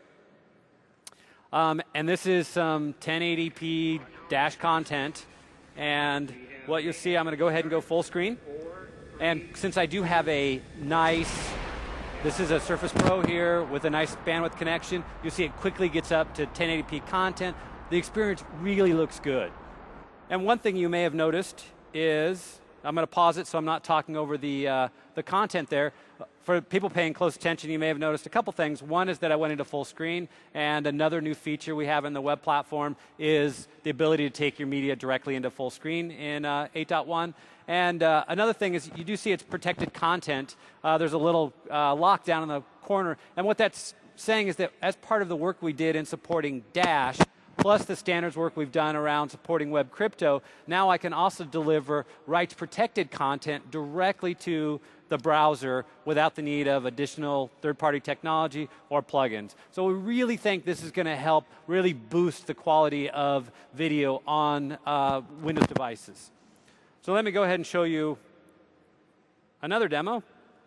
And this is some 1080p Dash content. And what you'll see, I'm going to go ahead and go full screen. And since I do have a nice, this is a Surface Pro here with a nice bandwidth connection, you'll see it quickly gets up to 1080p content. The experience really looks good. And one thing you may have noticed is I'm going to pause it so I'm not talking over the content there. For people paying close attention, you may have noticed a couple things. One is that I went into full screen, and another new feature we have in the web platform is the ability to take your media directly into full screen in 8.1. And another thing is you do see it's protected content. There's a little lock down in the corner, and what that's saying is that as part of the work we did in supporting Dash, plus the standards work we've done around supporting web crypto, now I can also deliver rights-protected content directly to the browser without the need of additional third-party technology or plugins. So we really think this is going to help really boost the quality of video on Windows devices. So let me go ahead and show you another demo.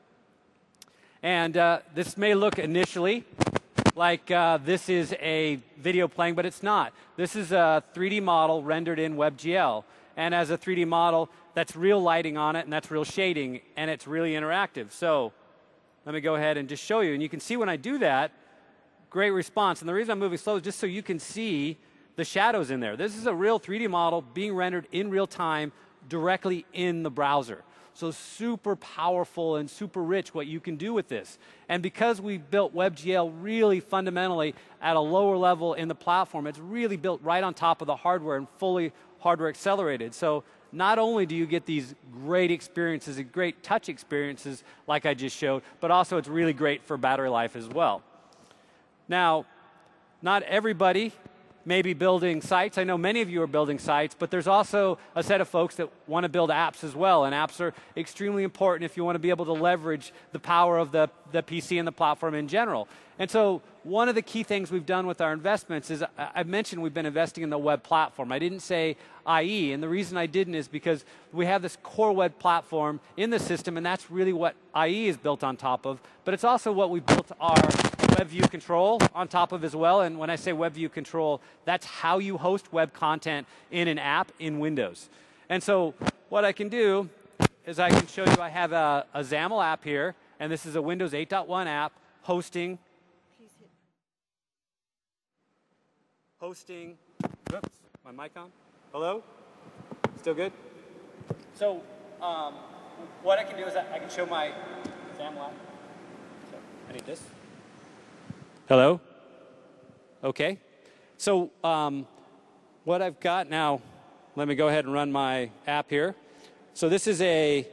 And this may look initially like this is a video playing, but it's not. This is a 3D model rendered in WebGL. And as a 3D model, that's real lighting on it, and that's real shading, and it's really interactive. So let me go ahead and just show you. And you can see when I do that, great response. And the reason I'm moving slow is just so you can see the shadows in there. This is a real 3D model being rendered in real time directly in the browser. So super powerful and super rich what you can do with this. And because we built WebGL really fundamentally at a lower level in the platform, it's really built right on top of the hardware and fully hardware accelerated. So not only do you get these great experiences and great touch experiences like I just showed, but also it's really great for battery life as well. Now, not everybody may be building sites. I know many of you are building sites, but there's also a set of folks that want to build apps as well, and apps are extremely important if you want to be able to leverage the power of the PC and the platform in general. And so one of the key things we've done with our investments is, I mentioned we've been investing in the web platform. I didn't say IE, and the reason I didn't is because we have this core web platform in the system, and that's really what IE is built on top of, but it's also what we built our WebView control on top of as well. And when I say WebView control, that's how you host web content in an app in Windows. And so what I can do is I can show you I have a XAML app here, and this is a Windows 8.1 app hosting. Oops, my mic on? Hello? Still good? So what I can do is I can show my XAML app. So I need this. Hello? Okay. So what I've got now, let me go ahead and run my app here. So this is a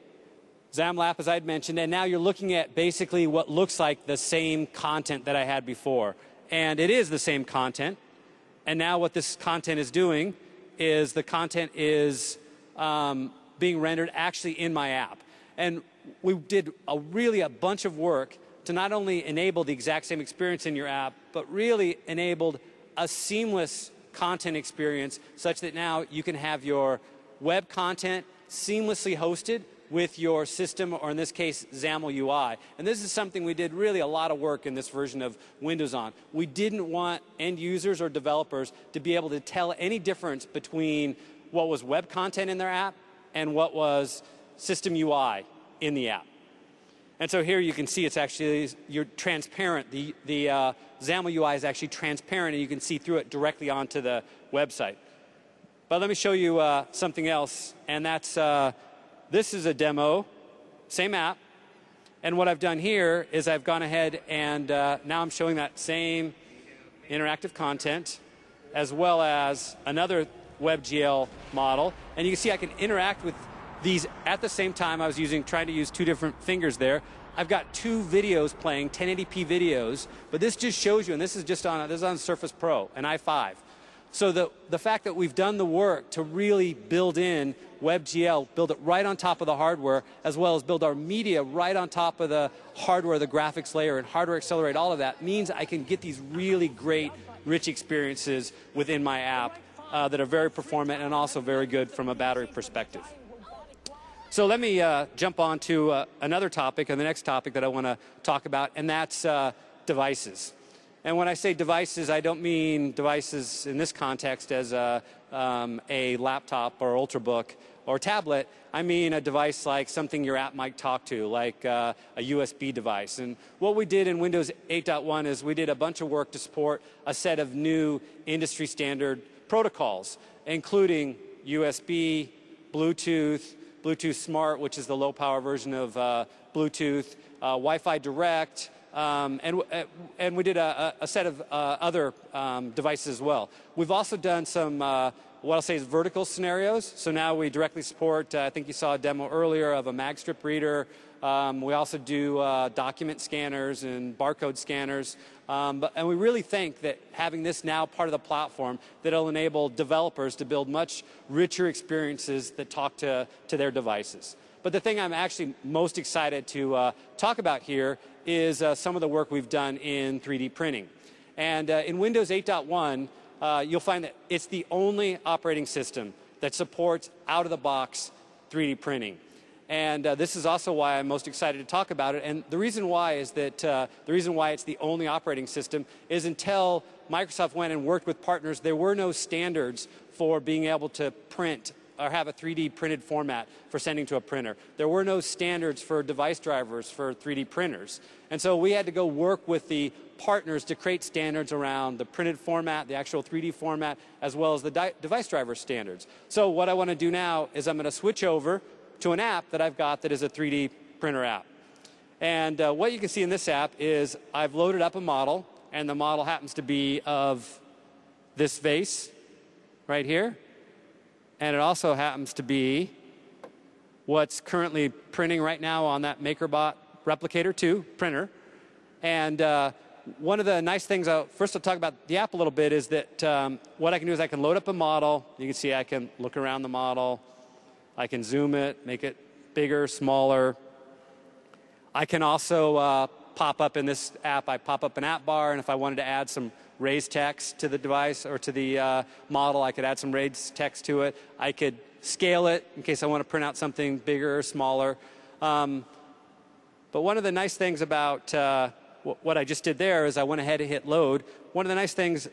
XAML app, as I'd mentioned, and now you're looking at basically what looks like the same content that I had before. And it is the same content. And now what this content is doing is the content is being rendered actually in my app. And we did really a bunch of work to not only enable the exact same experience in your app, but really enabled a seamless content experience such that now you can have your web content seamlessly hosted with your system, or in this case, XAML UI. And this is something we did really a lot of work in this version of Windows on. We didn't want end users or developers to be able to tell any difference between what was web content in their app and what was system UI in the app. And so here you can see it's actually, you're transparent. The XAML UI is actually transparent, and you can see through it directly onto the website. But let me show you something else, and that's, this is a demo, same app. And what I've done here is I've gone ahead and now I'm showing that same interactive content as well as another WebGL model. And you can see I can interact with these at the same time. I was trying to use two different fingers there. I've got two videos playing, 1080p videos, but this just shows you, and this is on Surface Pro, an i5. So the fact that we've done the work to really build in WebGL, build it right on top of the hardware, as well as build our media right on top of the hardware, the graphics layer, and hardware accelerate all of that, means I can get these really great, rich experiences within my app that are very performant and also very good from a battery perspective. So let me jump on to another topic, and the next topic that I want to talk about, and that's devices. And when I say devices, I don't mean devices in this context as a laptop or Ultrabook or tablet. I mean a device like something your app might talk to, like a USB device. And what we did in Windows 8.1 is we did a bunch of work to support a set of new industry standard protocols, including USB, Bluetooth, Bluetooth Smart, which is the low-power version of Bluetooth, Wi-Fi Direct, and we did a set of other devices as well. We've also done some what I'll say is vertical scenarios. So now we directly support, I think you saw a demo earlier of a mag strip reader. We also do document scanners and barcode scanners. And we really think that having this now part of the platform, that it'll enable developers to build much richer experiences that talk to their devices. But the thing I'm actually most excited to talk about here is some of the work we've done in 3D printing. And in Windows 8.1, you'll find that it's the only operating system that supports out-of-the-box 3D printing. And this is also why I'm most excited to talk about it. And the reason why is that the reason why it's the only operating system is until Microsoft went and worked with partners, there were no standards for being able to print or have a 3D printed format for sending to a printer. There were no standards for device drivers for 3D printers. And so we had to go work with the partners to create standards around the printed format, the actual 3D format, as well as the device driver standards. So what I want to do now is I'm going to switch over to an app that I've got that is a 3D printer app. And what you can see in this app is I've loaded up a model, and the model happens to be of this vase right here. And it also happens to be what's currently printing right now on that MakerBot Replicator 2 printer. And one of the nice things, first I'll talk about the app a little bit, is that what I can do is I can load up a model. You can see I can look around the model. I can zoom it, make it bigger, smaller. I can also pop up in this app, I pop up an app bar, and if I wanted to add some raised text to the device or to the model, I could add some raised text to it. I could scale it in case I want to print out something bigger or smaller. But one of the nice things about what I just did there is I went ahead and hit load. One of the nice things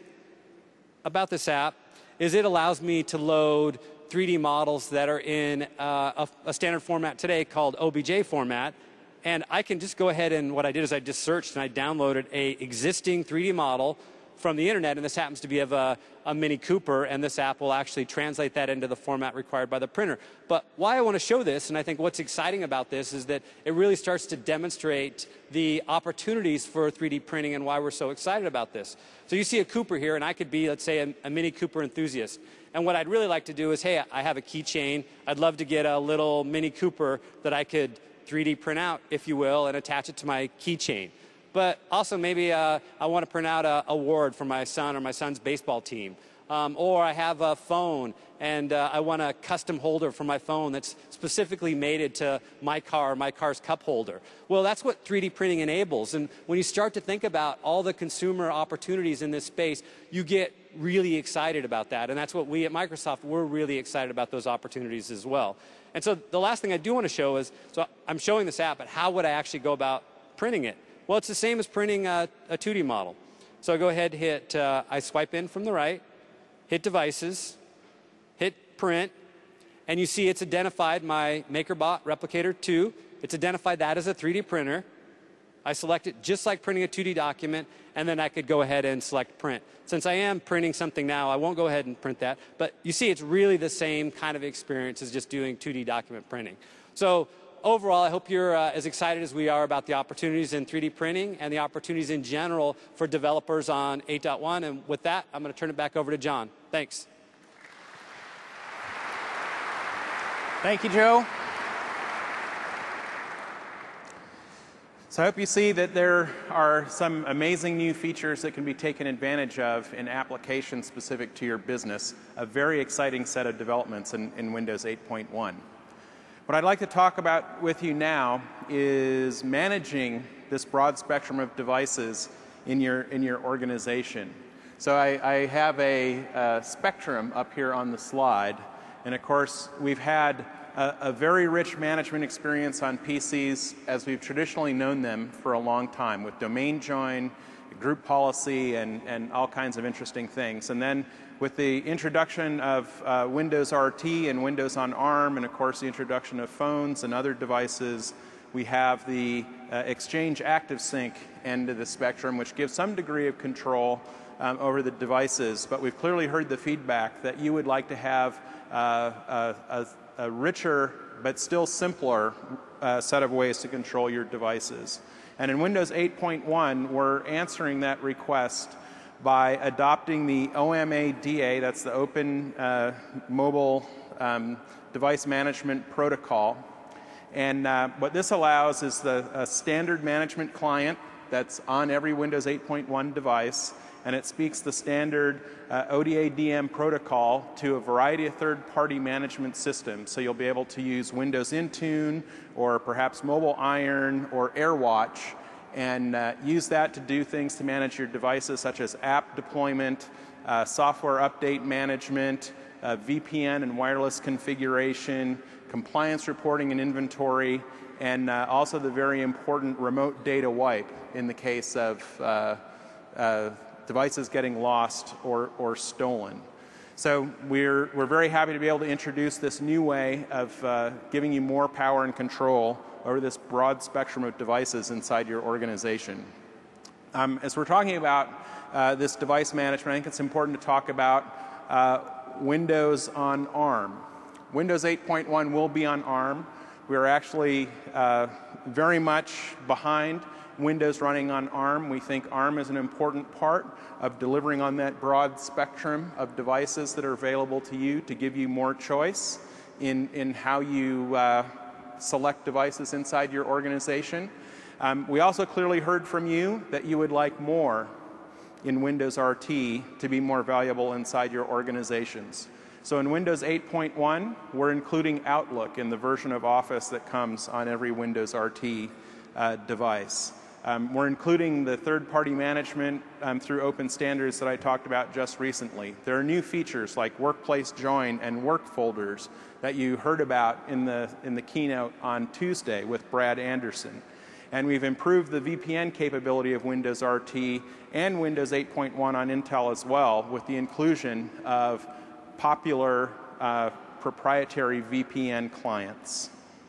about this app is it allows me to load 3D models that are in a standard format today called OBJ format. And I can just go ahead and what I did is I just searched and I downloaded a existing 3D model from the internet, and this happens to be of a Mini Cooper, and this app will actually translate that into the format required by the printer. But why I want to show this, and I think what's exciting about this, is that it really starts to demonstrate the opportunities for 3D printing and why we're so excited about this. So you see a Cooper here, and I could be, let's say, a Mini Cooper enthusiast. And what I'd really like to do is, hey, I have a keychain. I'd love to get a little Mini Cooper that I could 3D print out, if you will, and attach it to my keychain. But also maybe I want to print out an award for my son or my son's baseball team. Or I have a phone and I want a custom holder for my phone that's specifically mated to my car, my car's cup holder. Well, that's what 3D printing enables. And when you start to think about all the consumer opportunities in this space, you get really excited about that. And that's what we at Microsoft, we're really excited about those opportunities as well. And so the last thing I do want to show is, so I'm showing this app, but how would I actually go about printing it? Well, it's the same as printing a 2D model. So I go ahead and hit, I swipe in from the right, hit Devices, hit Print, and you see it's identified my MakerBot Replicator 2. It's identified that as a 3D printer. I select it just like printing a 2D document, and then I could go ahead and select Print. Since I am printing something now, I won't go ahead and print that. But you see it's really the same kind of experience as just doing 2D document printing. So overall, I hope you're as excited as we are about the opportunities in 3D printing and the opportunities in general for developers on 8.1. And with that, I'm going to turn it back over to John. Thanks. Thank you, Joe. So I hope you see that there are some amazing new features that can be taken advantage of in applications specific to your business. A very exciting set of developments in Windows 8.1. What I'd like to talk about with you now is managing this broad spectrum of devices in your organization. So I have a spectrum up here on the slide, and of course we've had a very rich management experience on PCs as we've traditionally known them for a long time, with domain join, group policy, and all kinds of interesting things. And then with the introduction of Windows RT and Windows on ARM, and of course the introduction of phones and other devices, we have the Exchange ActiveSync end of the spectrum, which gives some degree of control over the devices. But we've clearly heard the feedback that you would like to have a richer but still simpler set of ways to control your devices. And in Windows 8.1, we're answering that request by adopting the OMA-DA, that's the Open Mobile Device Management Protocol. And what this allows is a standard management client that's on every Windows 8.1 device, and it speaks the standard ODA-DM protocol to a variety of third-party management systems. So you'll be able to use Windows Intune or perhaps Mobile Iron or AirWatch and use that to do things to manage your devices such as app deployment, software update management, VPN and wireless configuration, compliance reporting and inventory, and also the very important remote data wipe in the case of devices getting lost or stolen. So we're very happy to be able to introduce this new way of giving you more power and control over this broad spectrum of devices inside your organization. As we're talking about this device management, I think it's important to talk about Windows on ARM. Windows 8.1 will be on ARM. We're actually very much behind Windows running on ARM. We think ARM is an important part of delivering on that broad spectrum of devices that are available to you to give you more choice in how you select devices inside your organization. We also clearly heard from you that you would like more in Windows RT to be more valuable inside your organizations. So in Windows 8.1, we're including Outlook in the version of Office that comes on every Windows RT device. We're including the third-party management through open standards that I talked about just recently. There are new features like Workplace Join and Work Folders that you heard about in the keynote on Tuesday with Brad Anderson. And we've improved the VPN capability of Windows RT and Windows 8.1 on Intel as well with the inclusion of popular proprietary VPN clients.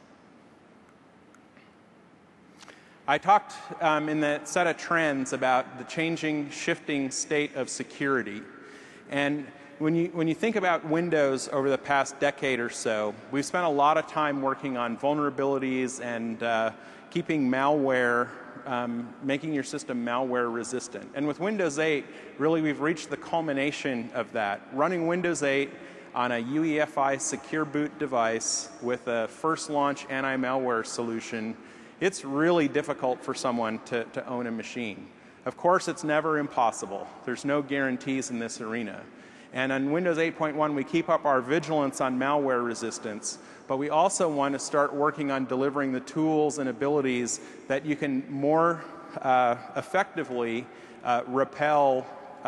I talked in the set of trends about the changing, shifting state of security. And when you think about Windows over the past decade or so, we've spent a lot of time working on vulnerabilities and keeping malware, making your system malware resistant. And with Windows 8, really we've reached the culmination of that. Running Windows 8 on a UEFI secure boot device with a first launch anti-malware solution, it's really difficult for someone to own a machine. Of course, it's never impossible. There's no guarantees in this arena. And on Windows 8.1, we keep up our vigilance on malware resistance, but we also want to start working on delivering the tools and abilities that you can more effectively repel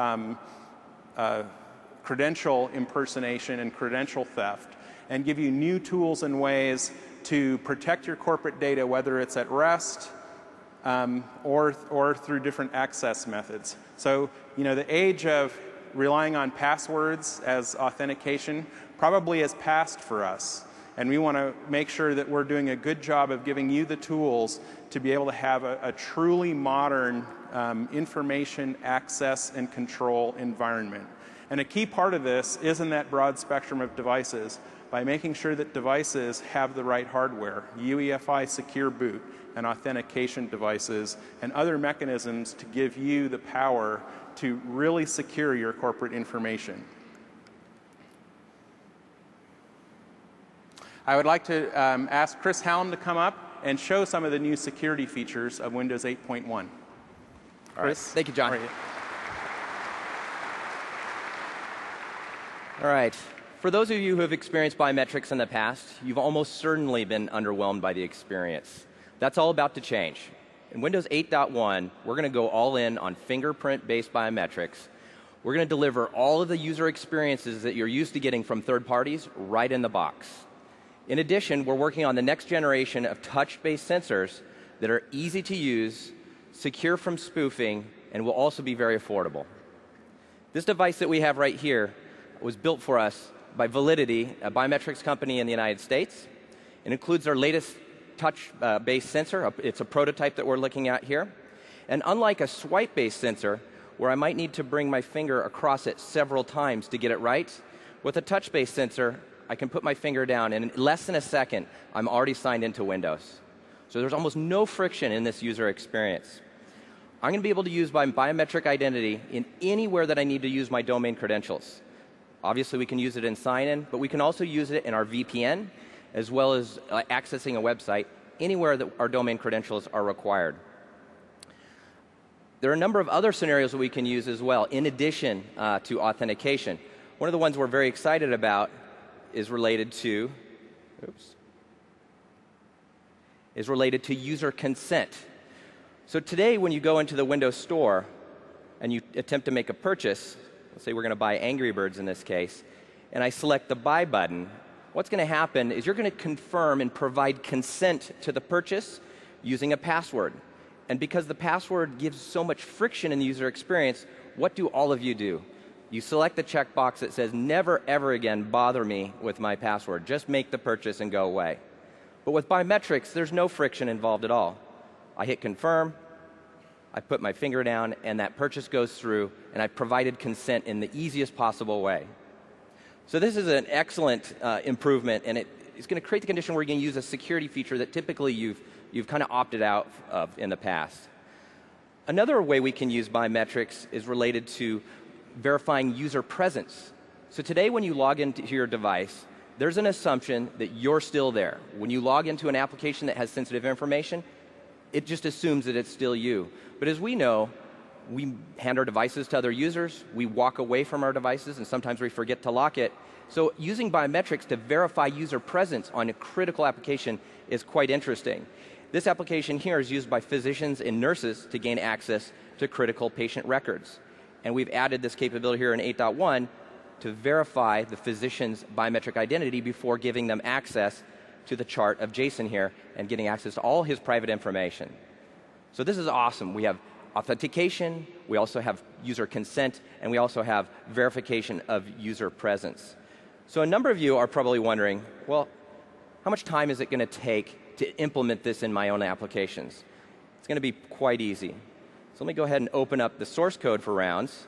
credential impersonation and credential theft, and give you new tools and ways to protect your corporate data, whether it's at rest or through different access methods. So, the age of relying on passwords as authentication probably has passed for us. And we want to make sure that we're doing a good job of giving you the tools to be able to have a truly modern information access and control environment. And a key part of this is in that broad spectrum of devices by making sure that devices have the right hardware, UEFI secure boot and authentication devices, and other mechanisms to give you the power to really secure your corporate information. I would like to ask Chris Hallam to come up and show some of the new security features of Windows 8.1. Chris? Thank you, John. All right. For those of you who have experienced biometrics in the past, you've almost certainly been underwhelmed by the experience. That's all about to change. In Windows 8.1, we're going to go all in on fingerprint-based biometrics. We're going to deliver all of the user experiences that you're used to getting from third parties right in the box. In addition, we're working on the next generation of touch-based sensors that are easy to use, secure from spoofing, and will also be very affordable. This device that we have right here was built for us by Validity, a biometrics company in the United States. It includes our latest touch-based sensor. It's a prototype that we're looking at here. And unlike a swipe-based sensor, where I might need to bring my finger across it several times to get it right, with a touch-based sensor, I can put my finger down, and in less than a second, I'm already signed into Windows. So there's almost no friction in this user experience. I'm going to be able to use my biometric identity in anywhere that I need to use my domain credentials. Obviously, we can use it in sign-in, but we can also use it in our VPN, as well as accessing a website anywhere that our domain credentials are required. There are a number of other scenarios that we can use as well, in addition to authentication. One of the ones we're very excited about is related to, user consent. So today, when you go into the Windows Store and you attempt to make a purchase, let's say we're going to buy Angry Birds in this case, and I select the Buy button, what's going to happen is you're going to confirm and provide consent to the purchase using a password. And because the password gives so much friction in the user experience, what do all of you do? You select the checkbox that says, never ever again bother me with my password. Just make the purchase and go away. But with biometrics, there's no friction involved at all. I hit confirm, I put my finger down, and that purchase goes through, and I provided consent in the easiest possible way. So this is an excellent improvement, and it's going to create the condition where you can use a security feature that typically you've kind of opted out of in the past. Another way we can use biometrics is related to verifying user presence. So today when you log into your device, there's an assumption that you're still there. When you log into an application that has sensitive information, it just assumes that it's still you. But as we know, we hand our devices to other users, we walk away from our devices, and sometimes we forget to lock it. So using biometrics to verify user presence on a critical application is quite interesting. This application here is used by physicians and nurses to gain access to critical patient records. And we've added this capability here in 8.1 to verify the physician's biometric identity before giving them access to the chart of Jason here and getting access to all his private information. So this is awesome. We have authentication, we also have user consent, and we also have verification of user presence. So a number of you are probably wondering, well, how much time is it going to take to implement this in my own applications? It's going to be quite easy. So let me go ahead and open up the source code for Rounds.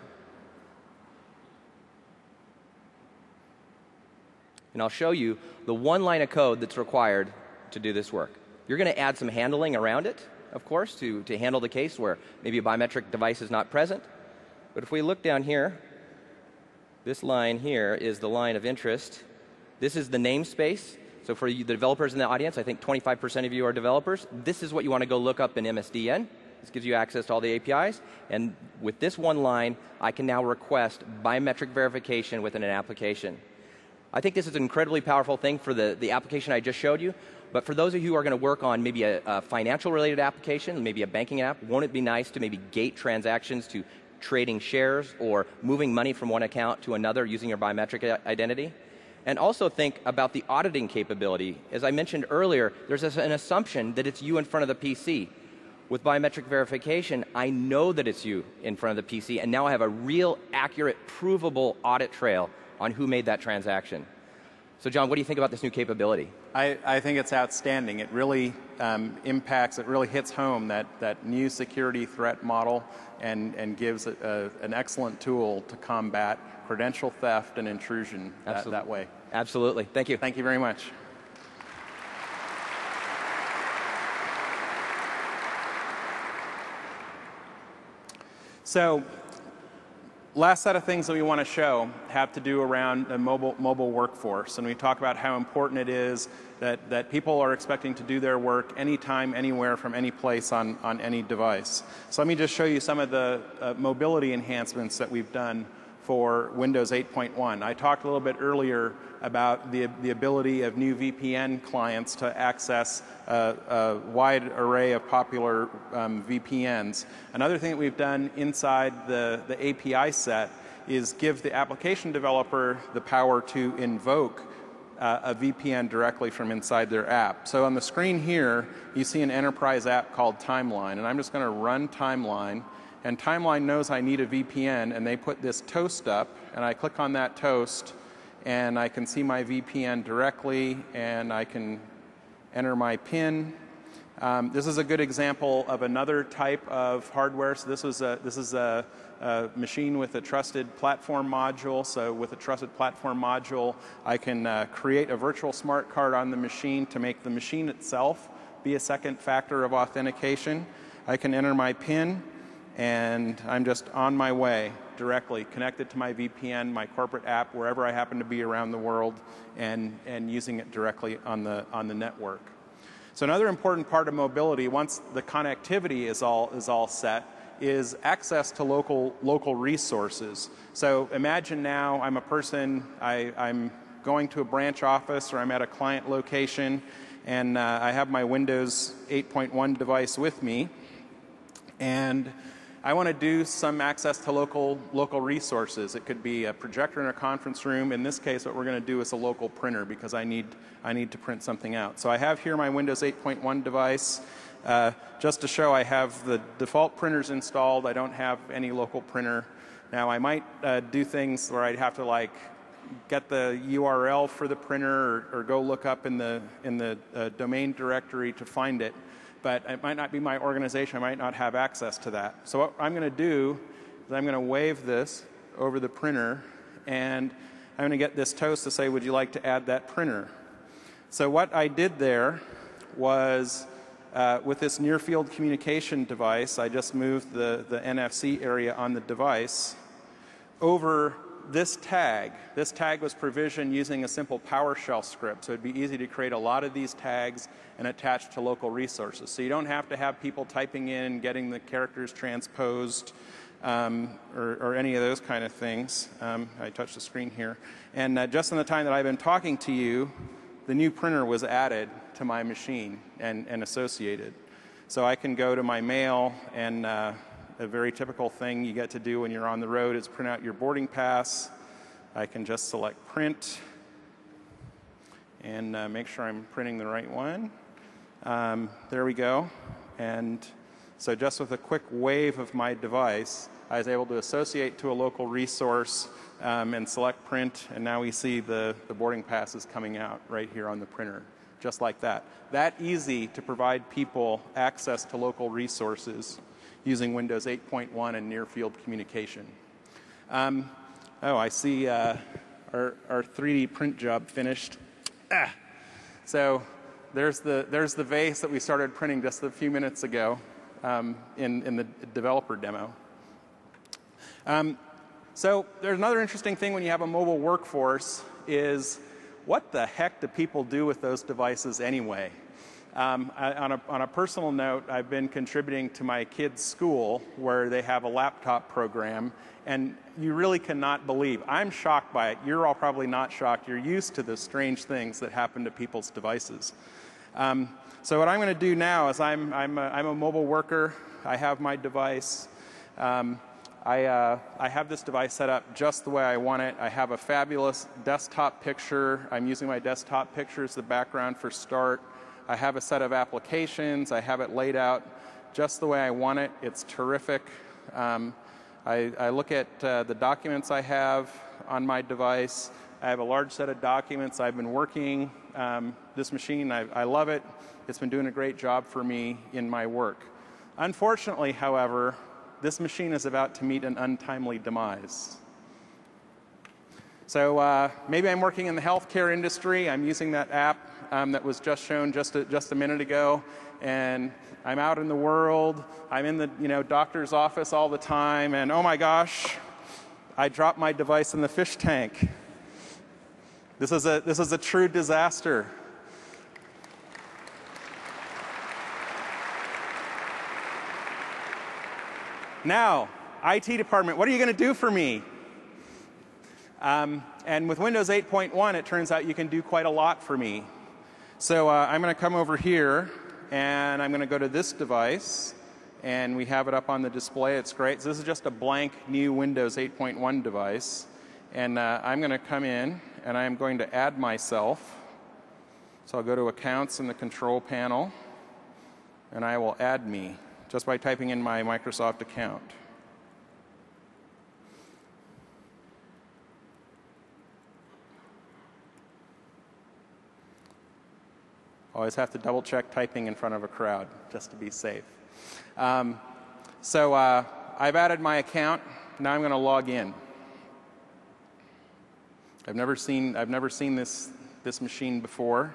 And I'll show you the one line of code that's required to do this work. You're going to add some handling around it, of course, to handle the case where maybe a biometric device is not present. But if we look down here, this line here is the line of interest. This is the namespace. So for the developers in the audience, I think 25% of you are developers. This is what you want to go look up in MSDN. This gives you access to all the APIs. And with this one line, I can now request biometric verification within an application. I think this is an incredibly powerful thing for the application I just showed you. But for those of you who are going to work on maybe a financial-related application, maybe a banking app, won't it be nice to maybe gate transactions to trading shares or moving money from one account to another using your biometric identity? And also think about the auditing capability. As I mentioned earlier, there's an assumption that it's you in front of the PC. With biometric verification, I know that it's you in front of the PC, and now I have a real, accurate, provable audit trail on who made that transaction. So John, what do you think about this new capability? I think it's outstanding. It really impacts, it really hits home that new security threat model and gives an excellent tool to combat credential theft and intrusion that way. Absolutely. Thank you. Thank you very much. So, last set of things that we want to show have to do around the mobile workforce. And we talk about how important it is that people are expecting to do their work anytime, anywhere, from any place on any device. So let me just show you some of the mobility enhancements that we've done for Windows 8.1. I talked a little bit earlier about the ability of new VPN clients to access a wide array of popular VPNs. Another thing that we've done inside the API set is give the application developer the power to invoke a VPN directly from inside their app. So on the screen here, you see an enterprise app called Timeline, and I'm just going to run Timeline. And Timeline knows I need a VPN, and they put this toast up, and I click on that toast, and I can see my VPN directly, and I can enter my PIN, This is a good example of another type of hardware. So this is a machine with a trusted platform module. So with a trusted platform module, I can create a virtual smart card on the machine to make the machine itself be a second factor of authentication. I can enter my PIN, and I'm just on my way directly, connected to my VPN, my corporate app, wherever I happen to be around the world, and using it directly on the network. So another important part of mobility, once the connectivity is all set, is access to local resources. So imagine now I'm a person, I'm going to a branch office, or I'm at a client location, and I have my Windows 8.1 device with me, and I want to do some access to local resources. It could be a projector in a conference room. In this case, what we're going to do is a local printer, because I need to print something out. So I have here my Windows 8.1 device. Just to show, I have the default printers installed. I don't have any local printer. Now, I might do things where I'd have to get the URL for the printer, or go look up in the domain directory to find it. But it might not be my organization. I might not have access to that. So what I'm going to do is I'm going to wave this over the printer, and I'm going to get this toast to say, would you like to add that printer? So what I did there was, with this near-field communication device, I just moved the NFC area on the device over this tag. This tag was provisioned using a simple PowerShell script, so it'd be easy to create a lot of these tags and attach to local resources. So you don't have to have people typing in, getting the characters transposed, or any of those kind of things. I touched the screen here. And just in the time that I've been talking to you, the new printer was added to my machine and associated. So I can go to my mail, and a very typical thing you get to do when you're on the road is print out your boarding pass. I can just select print and make sure I'm printing the right one. There we go. And so just with a quick wave of my device, I was able to associate to a local resource and select print, and now we see the boarding passes coming out right here on the printer, just like that. That easy to provide people access to local resources using Windows 8.1 and near-field communication. Oh, I see our 3D print job finished. So there's the vase that we started printing just a few minutes ago in the developer demo. So there's another interesting thing when you have a mobile workforce is, what the heck do people do with those devices anyway? On a personal note, I've been contributing to my kids' school where they have a laptop program, and you really cannot believe. I'm shocked by it. You're all probably not shocked. You're used to the strange things that happen to people's devices. So what I'm going to do now is I'm a mobile worker. I have my device. I have this device set up just the way I want it. I have a fabulous desktop picture. I'm using my desktop picture as the background for start. I have a set of applications. I have it laid out just the way I want it. It's terrific. I look at the documents I have on my device. I have a large set of documents. I've been working this machine. I love it. It's been doing a great job for me in my work. Unfortunately, however, this machine is about to meet an untimely demise. So maybe I'm working in the healthcare industry. I'm using that app that was just shown just a minute ago, and I'm out in the world. I'm in the doctor's office all the time, and oh my gosh, I dropped my device in the fish tank. This is a true disaster. Now, IT department, what are you going to do for me? And with Windows 8.1, it turns out you can do quite a lot for me. So I'm going to come over here, and I'm going to go to this device, and we have it up on the display. It's great. So this is just a blank new Windows 8.1 device. And I'm going to come in, and I'm going to add myself. So I'll go to Accounts in the Control Panel, and I will add me just by typing in my Microsoft account. Always have to double check typing in front of a crowd just to be safe. I've added my account. Now I'm going to log in. I've never seen this machine before.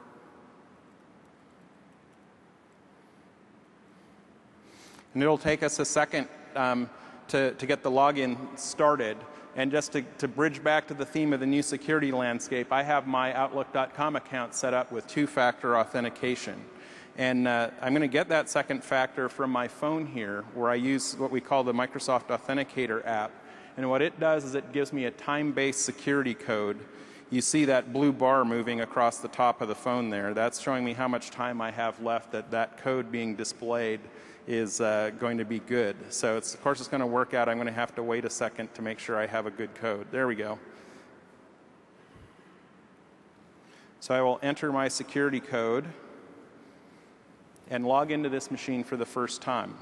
And it'll take us a second to get the login started. And just to bridge back to the theme of the new security landscape, I have my Outlook.com account set up with two-factor authentication. And I'm going to get that second factor from my phone here, where I use what we call the Microsoft Authenticator app. And what it does is it gives me a time-based security code. You see that blue bar moving across the top of the phone there. That's showing me how much time I have left that code being displayed is going to be good. So of course it's going to work out. I'm going to have to wait a second to make sure I have a good code. There we go. So I will enter my security code and log into this machine for the first time.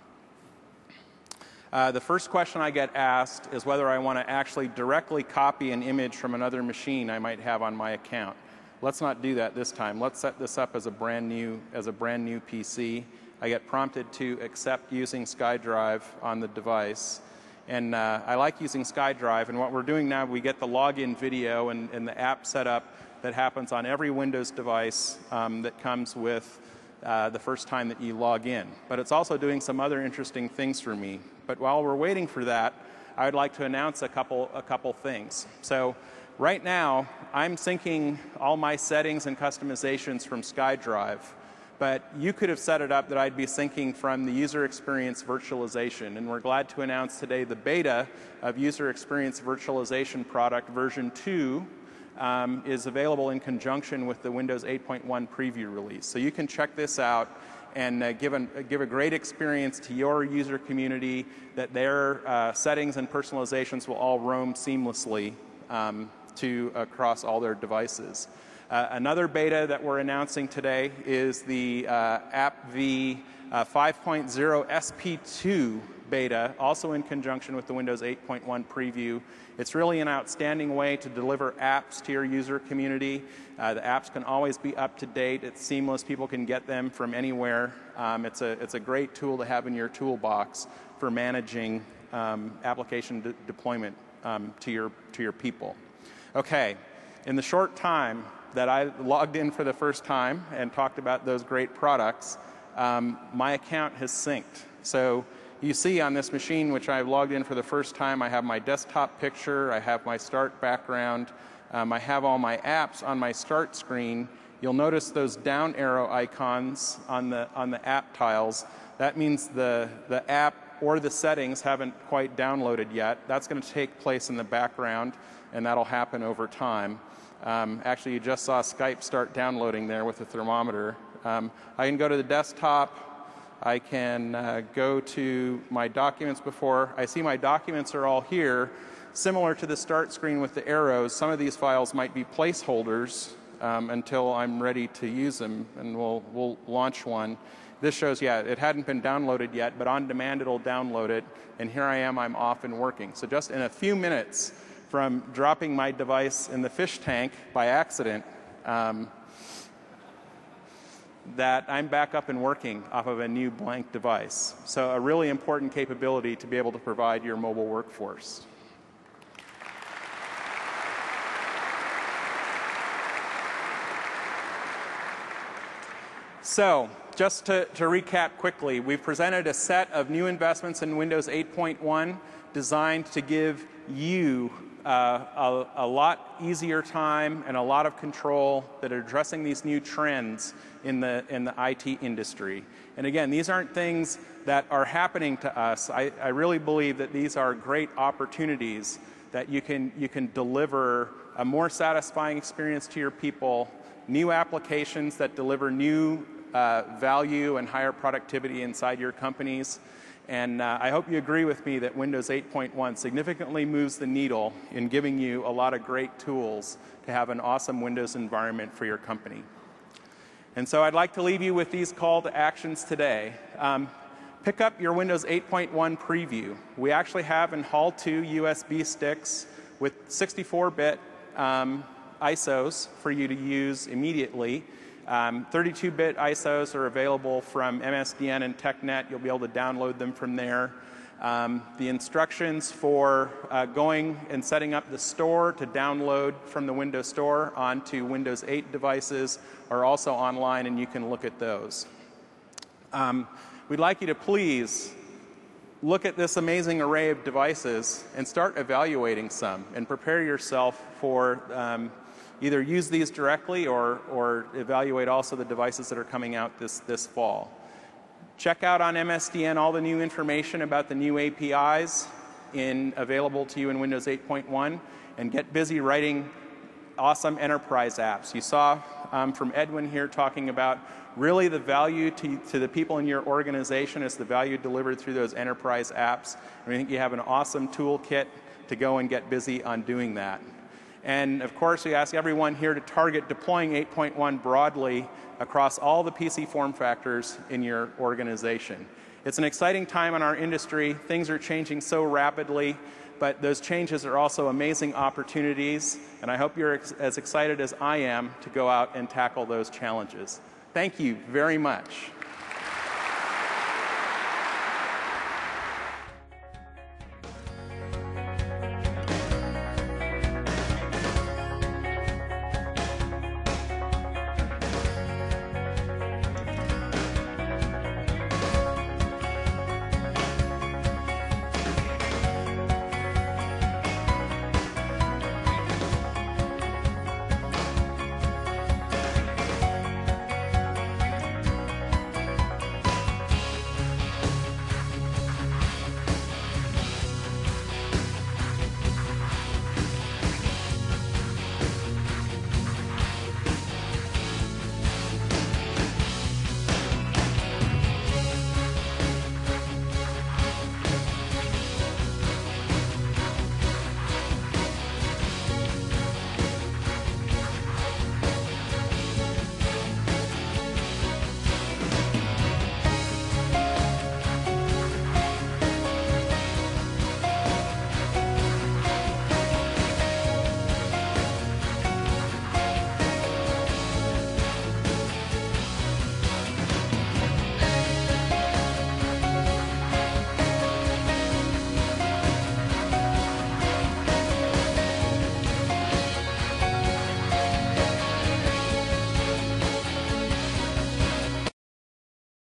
The first question I get asked is whether I want to actually directly copy an image from another machine I might have on my account. Let's not do that this time. Let's set this up as a brand new PC. I get prompted to accept using SkyDrive on the device. And I like using SkyDrive. And what we're doing now, we get the login video and the app setup that happens on every Windows device that comes with the first time that you log in. But it's also doing some other interesting things for me. But while we're waiting for that, I would like to announce a couple things. So right now, I'm syncing all my settings and customizations from SkyDrive. But you could have set it up that I'd be syncing from the User Experience Virtualization. And we're glad to announce today the beta of User Experience Virtualization product version 2 is available in conjunction with the Windows 8.1 preview release. So you can check this out and give a great experience to your user community, that their settings and personalizations will all roam seamlessly across all their devices. Another beta that we're announcing today is the AppV 5.0 SP2 beta, also in conjunction with the Windows 8.1 preview. It's really an outstanding way to deliver apps to your user community. The apps can always be up to date. It's seamless. People can get them from anywhere. It's a great tool to have in your toolbox for managing application deployment to your people. Okay, in the short time that I logged in for the first time and talked about those great products, my account has synced. So you see on this machine, which I've logged in for the first time, I have my desktop picture, I have my start background, I have all my apps on my start screen. You'll notice those down arrow icons on the app tiles. That means the app or the settings haven't quite downloaded yet. That's going to take place in the background, and that'll happen over time. Actually, you just saw Skype start downloading there with the thermometer. I can go to the desktop. I can go to my documents before. I see my documents are all here. Similar to the start screen with the arrows, some of these files might be placeholders until I'm ready to use them, and we'll launch one. This shows, yeah, it hadn't been downloaded yet, but on demand it'll download it, and here I am, I'm off and working. So just in a few minutes from dropping my device in the fish tank by accident, that I'm back up and working off of a new blank device. So a really important capability to be able to provide your mobile workforce. So just to recap quickly, we've presented a set of new investments in Windows 8.1 designed to give you a lot easier time and a lot of control that are addressing these new trends in the IT industry. And again, these aren't things that are happening to us. I really believe that these are great opportunities that you can deliver a more satisfying experience to your people, new applications that deliver new value and higher productivity inside your companies. And I hope you agree with me that Windows 8.1 significantly moves the needle in giving you a lot of great tools to have an awesome Windows environment for your company. And so I'd like to leave you with these call to actions today. Pick up your Windows 8.1 preview. We actually have in Hall 2 USB sticks with 64-bit ISOs for you to use immediately. 32-bit ISOs are available from MSDN and TechNet. You'll be able to download them from there. The instructions for going and setting up the store to download from the Windows Store onto Windows 8 devices are also online, and you can look at those. We'd like you to please look at this amazing array of devices and start evaluating some and prepare yourself for either use these directly or evaluate also the devices that are coming out this fall. Check out on MSDN all the new information about the new APIs available to you in Windows 8.1, and get busy writing awesome enterprise apps. You saw from Edwin here talking about really the value to the people in your organization is the value delivered through those enterprise apps. And I think you have an awesome toolkit to go and get busy on doing that. And of course, we ask everyone here to target deploying 8.1 broadly across all the PC form factors in your organization. It's an exciting time in our industry. Things are changing so rapidly, but those changes are also amazing opportunities, and I hope you're as excited as I am to go out and tackle those challenges. Thank you very much.